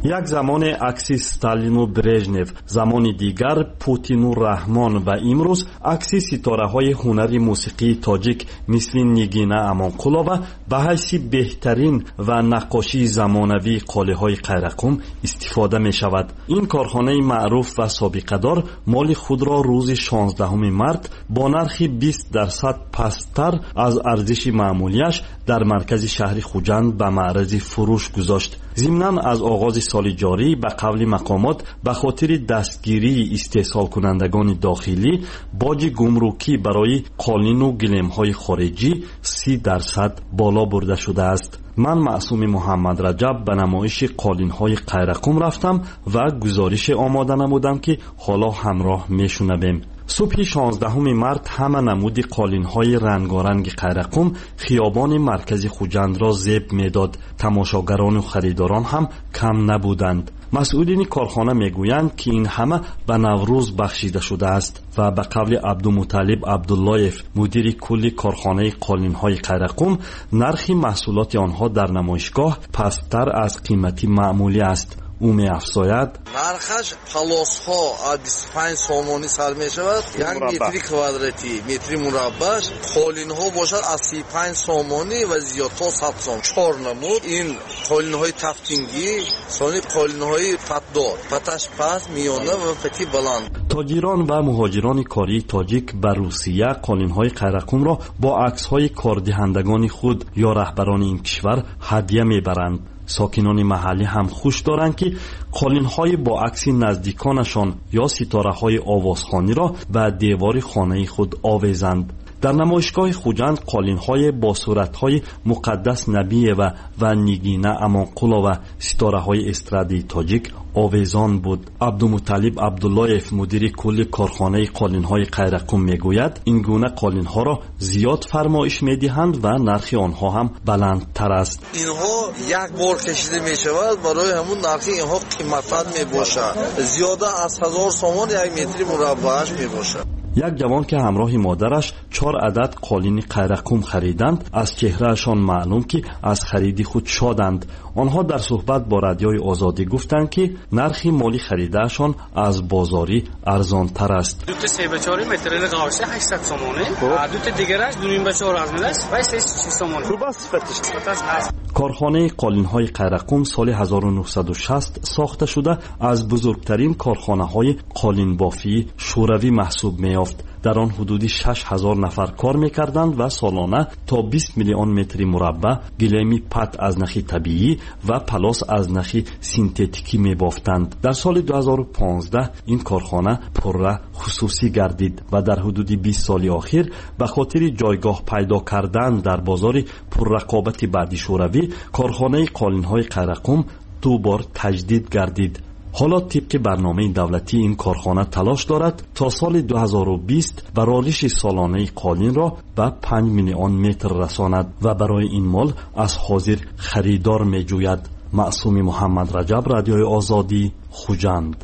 یک زمان عکس استالین و برژنف، زمان دیگر پوتین و رحمان و امروز عکس ستاره های هنر موسیقی تاجیک مثل نیگینا امانقولова به حیث بهترین و نقاشی زمانوی قاله های قیرقم استفاده می شود. این کارخانه معروف و سابقه دار مال خود را روز شانزدهم مارس با نرخ بیست درصد پست‌تر از ارزش معمولیش در مرکز شهر خوجند به معرض فروش گذاشت. ضمناً از آغاز سال جاری به قول مقامات به خاطر دستگیری استحصال کنندگان داخلی باج گمرکی برای قالین و گلیم‌های خارجی سی درصد بالا برده شده است. من معصوم محمد رجب به نمایش قالین‌های قیرقم رفتم و گزارش آماده نمودم که حالا همراه میشنویم. صبح شانزدهم مارس همه نمود قالین‌های رنگارنگ قیرقم خیابان مرکز خوجند را زیب می‌داد. تماشاگران و خریداران هم کم نبودند. مسئولین کارخانه میگویند که این همه به نوروز بخشیده شده است و به قول عبدالمطلب عبداللهیف مدیر کلی کارخانه قالین‌های قیرقم نرخ محصولات آنها در نمایشگاه پست‌تر از قیمت معمولی است. او می افزاید نرخش پلاس‌ها بیست و پنج سومانی سر می شود، یک متری کوادراتی متری مربعش قالین‌ها باشد از سی و پنج سومانی و زیاد تا صد سوم. چهار نمود این قالین‌های تفتینگی، ثانی قالین‌های پتدار، پتش پست، میانه و پتی بلند. تاجران و مهاجران کاری تاجیک به روسیه قالین‌های قیرقم را با عکس‌های کاردهندگان خود یا رهبران این کشور هدیه میبرند. ساکنان محلی هم خوش دارند که قالین‌های با عکس نزدیکانشان یا ستاره‌های آوازخوانی را به دیوار خانه خود آویزند. در نمایشگاه خوجند قالین‌های با صورت‌های مقدس نبی و و نیگینا امانقولova و ستاره‌های استرادی تاجیک آویزان بود. عبدالمطلب عبداللهیف مدیر کل کارخانه قالین‌های قیرقم میگوید این گونه قالین‌ها را زیاد فرمایش می‌دهند و نرخ آنها هم بلندتر است. اینها یک بار کشیده می‌شود، برای همون نرخ اینها قیمتاً میباشد. زیاده از هزار سومان یک متر مربعش میباشد. یک جوان که همراه مادرش چهار عدد قالین قیرقم خریدند از چهرهشان معلوم که از خرید خود شادند. آنها در صحبت با رادیوی آزادی گفتند که نرخ مالی خریدهشان از بازاری ارزان تر است. دو تا سه به چهار متر قاوسه هشتصد سومانه، دو تا دیگرش دو نیم به چهار است و شش سومانه. خوب است فتش. کارخانه قالین‌های قیرقم سال هزار و نهصد و شصت ساخته شده از بزرگترین کارخانه‌های قالین بافی شوروی محسوب می‌یافت. در آن حدودی شش هزار نفر کار می‌کردند و سالانه تا بیست میلیون متر مربع گلیمی پت از نخ طبیعی و پلاس از نخ سینتتیکی می‌بافتند. در سال دو هزار و پانزده این کارخانه پرره خصوصی گردید و در حدود بیست سال اخیر به خاطر جایگاه پیدا کردن در بازار پررقابت بعدی شوروی کارخانه قالین‌های قیرقم دو بار تجدید گردید. حالا طبق برنامه دولتی این کارخانه تلاش دارد تا سال دو هزار و بیست برآورش سالانه قالین را به پنج میلیون متر رساند و برای این مال از حاضر خریدار می جوید. معصوم محمد رجب، رادیوی آزادی، خوجند.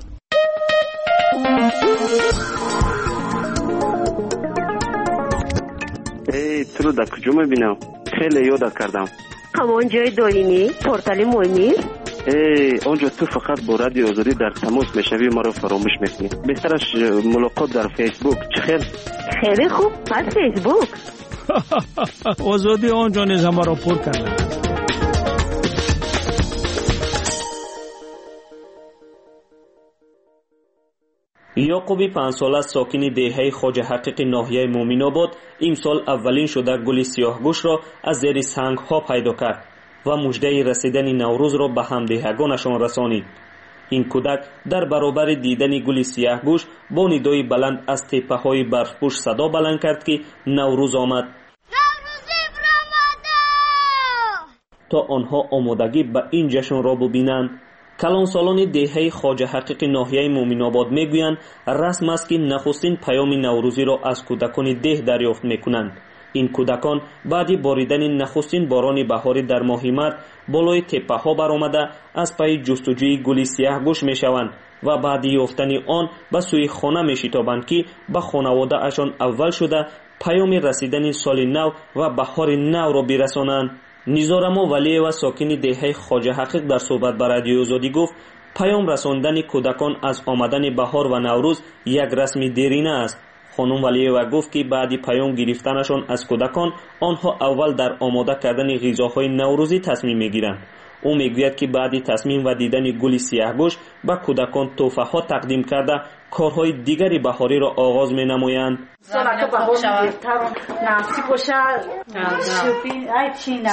ای تو رو در کجا میبینم؟ خیلی یاد کردم. همان جای دارینی؟ پورتال مهمی؟ ای اونجا تو فقط با رادیو آزادی در تماس میشوی، ما رو فراموش میکنی. بهترش ملاقات در فیسبوک. چخیر؟ خیلی خوب، پس فیسبوک. آزادی آنجا نیز همه را پر کرده. یعقوبی پنج ساله ساکن دهه خواجه حقیق ناحیه مومن آباد امسال اولین شده گل سیاهگوش را از زیر سنگ ها پیدا کرد و مژده رسیدن نوروز را به همدیهگانشان رسانید. این کودک در برابر دیدن گل سیاهگوش با ندای بلند از تپه های برفپوش صدا بلند کرد که نوروز آمد. نوروزی برآمده! تا آنها آمادگی به این جشن را ببینند. کلان سالان دهه خواجه حقیق ناحیه مومن آباد میگویند رسم است که نخستین پیام نوروزی را از کودکان ده دریافت میکنند. این کودکان بعد باریدن نخستین باران بهاری در ماه مارس بالای تپه ها برآمده از پی جستجوی گل سیاهگوش میشوند و بعد یافتن آن به سوی خانه میشتابند که به خانواده اشان اول شده پیام رسیدن سال نو و بهار نو را برسانند. низорамо валиева сокини деҳаи хоҷаҳақиқ дар суҳбат ба радиои озодӣ гуфт паём расондани кӯдакон аз омадани баҳор ва наврӯз як расми дерина аст. хонум валиева гуфт ки баъди паём гирифтанашон аз кӯдакон онҳо аввал дар омода кардани ғизоҳои наврӯзӣ тасмим мегиранд. ӯ мегӯяд ки баъди тасмим ва дидани гули сияҳгӯш ба кӯдакон тӯҳфаҳо тақдим карда корҳои дигари баҳориро оғоз менамоянд. Солака баҳор гирифтан насиб бошад шӯпин ай чина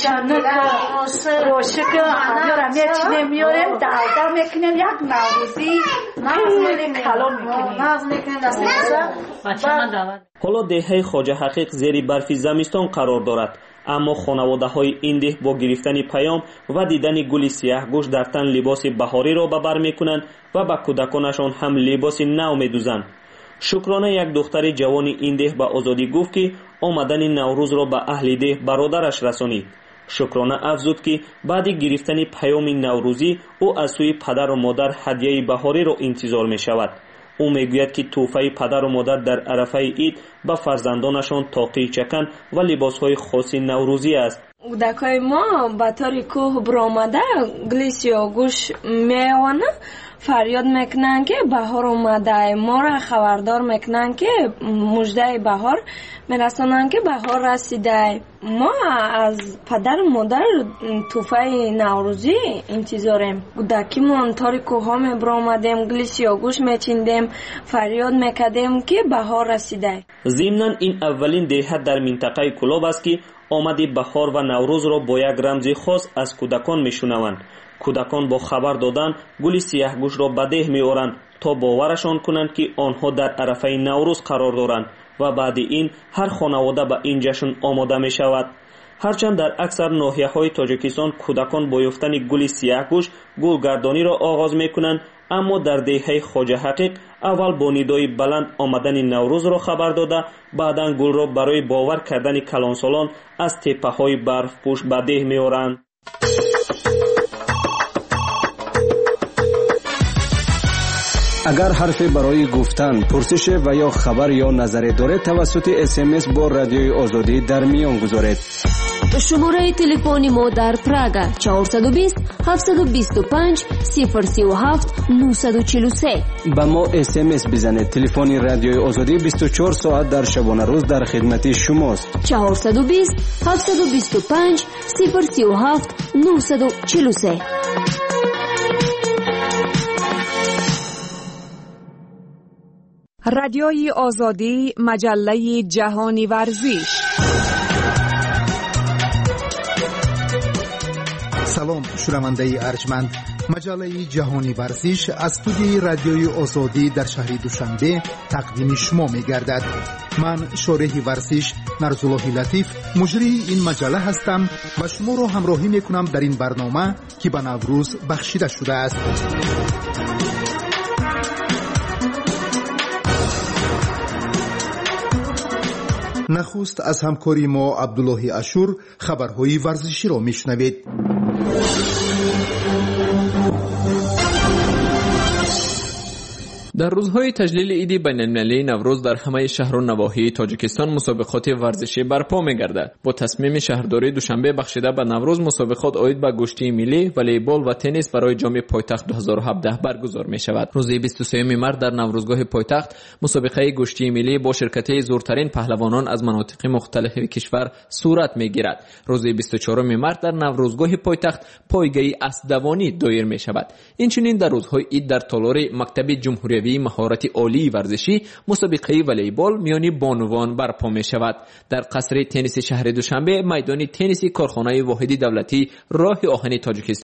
рошика ҳамёра мечинем миёрем далда мекунем як наврӯзӣ хеле калон мекунем нағз мекунем дастаса. ҳоло деҳаи хоҷаҳақиқ зери барфи зимистон қарор дорад, аммо хонаводаҳои ин деҳ бо гирифтани паём ва дидани гули сияҳгӯш дар тан либоси баҳориро ба бар мекунанд ва ба кӯдаконашон ҳам либоси нав медӯзанд. шукрона як духтари ҷавони ин деҳ ба озодӣ гуфт ки омадани наврӯзро ба аҳли деҳ бародараш расонид. шукрона афзуд ки баъди гирифтани паёми наврӯзӣ ӯ аз сӯи падару модар ҳадияи баҳориро интизор мешавад. ӯ мегӯяд ки тӯҳфаи падару модар дар арафаи ид ба фарзандонашон тоқии чакан ва либосҳои хоси наврӯзӣ аст. кӯдакои мо ба тори кӯҳ биромада гули сиёҳгӯш меёвана фарёд мекунанд ки баҳор омадай, моро хабардор мекунанд ки муждаи баҳор мерасонанд ки баҳор расидай. мо аз падару модар тӯҳфаи наврӯзӣ интизорем. кӯдакимон тори кӯҳҳо мебиромадем, гули сиёҳгӯш мечиндем, фарёд мекардем ки баҳор расидай. зимнан ин аввалин деҳа дар минтақаи кӯлоб аст ки омади баҳор ва наврӯзро бо як рамзи хос аз кӯдакон мешунаванд. кӯдакон бо хабар додан гули сияҳгӯшро ба деҳ меоранд то боварашон кунанд ки онҳо дар арафаи наврӯз қарор доранд ва баъди ин ҳар хонавода ба ин ҷашн омода мешавад. ҳарчанд дар аксар ноҳияҳои тоҷикистон кӯдакон бо ёфтани гули сияҳгӯш гулгардониро оғоз мекунанд, аммо дар деҳаи хоҷаҳақиқ аввал бо нидои баланд омадани наврӯзро хабар дода, баъдан гулро барои бовар кардани калонсолон аз теппаҳои барфпӯш ба деҳ меоранд. агар ҳарфе барои гуфтан, пурсише ва ё хабар ё назаре доред, тавассути смс бо радиои озодӣ дар миён гузоред. шумораи телефони мо дар Прага чаҳорсад و بیست ҳафтсад و بیست و پنج صفر سه و هفت نهصد و چهل و سه. ба мо смс бизанед. телефони радиои озодӣ бисту чор соат дар шабонарӯз дар хидмати шумост. чаҳорсад و بیست ҳафтсад و بیست و پنج صفر سه و هفت نهصد و چهل و سه. رادیوی آزادی، مجله جهانی ورزش. سلام شنونده ارجمند، مجله جهانی ورزش از استودیوی رادیوی آزادی در شهر دوشنبه تقدیم شما می‌گردد. من شارح ورزش نرزالله لطیف مجری این مجله هستم و شما را همراهی می‌کنم در این برنامه که به نوروز بخشیده شده است. نخست از همکاری ما عبدالله اشور خبرهای ورزشی را میشنوید. در روزهای تجلیل عید بین‌المللی نوروز در همه شهر و نواحی تاجیکستان مسابقات ورزشی برپا می‌گردد. با تصمیم شهرداری دوشنبه بخشیده به نوروز مسابقات عاید به گشتی ملی، والیبال و تنیس برای جام پایتخت دو هزار و هفده برگزار می‌شود. روز بیست و سوم مارس در نوروزگاه پایتخت مسابقه گشتی ملی با شرکت زورترین پهلوانان از مناطق مختلف کشور صورت می‌گیرد. روز بیست و چهارم مارس در نوروزگاه پایتخت پایگاه اسب‌دوانی دایر می‌شود. اینچنین در روزهای عید در تالار مکتب جمهوری مهارت عالی ورزشی مسابقه والیبال میان بانوان برپا می شود. در قصر تنیس شهر دوشنبه میدان تنیس کارخانه واحد دولتی راه آهن تاجیکستان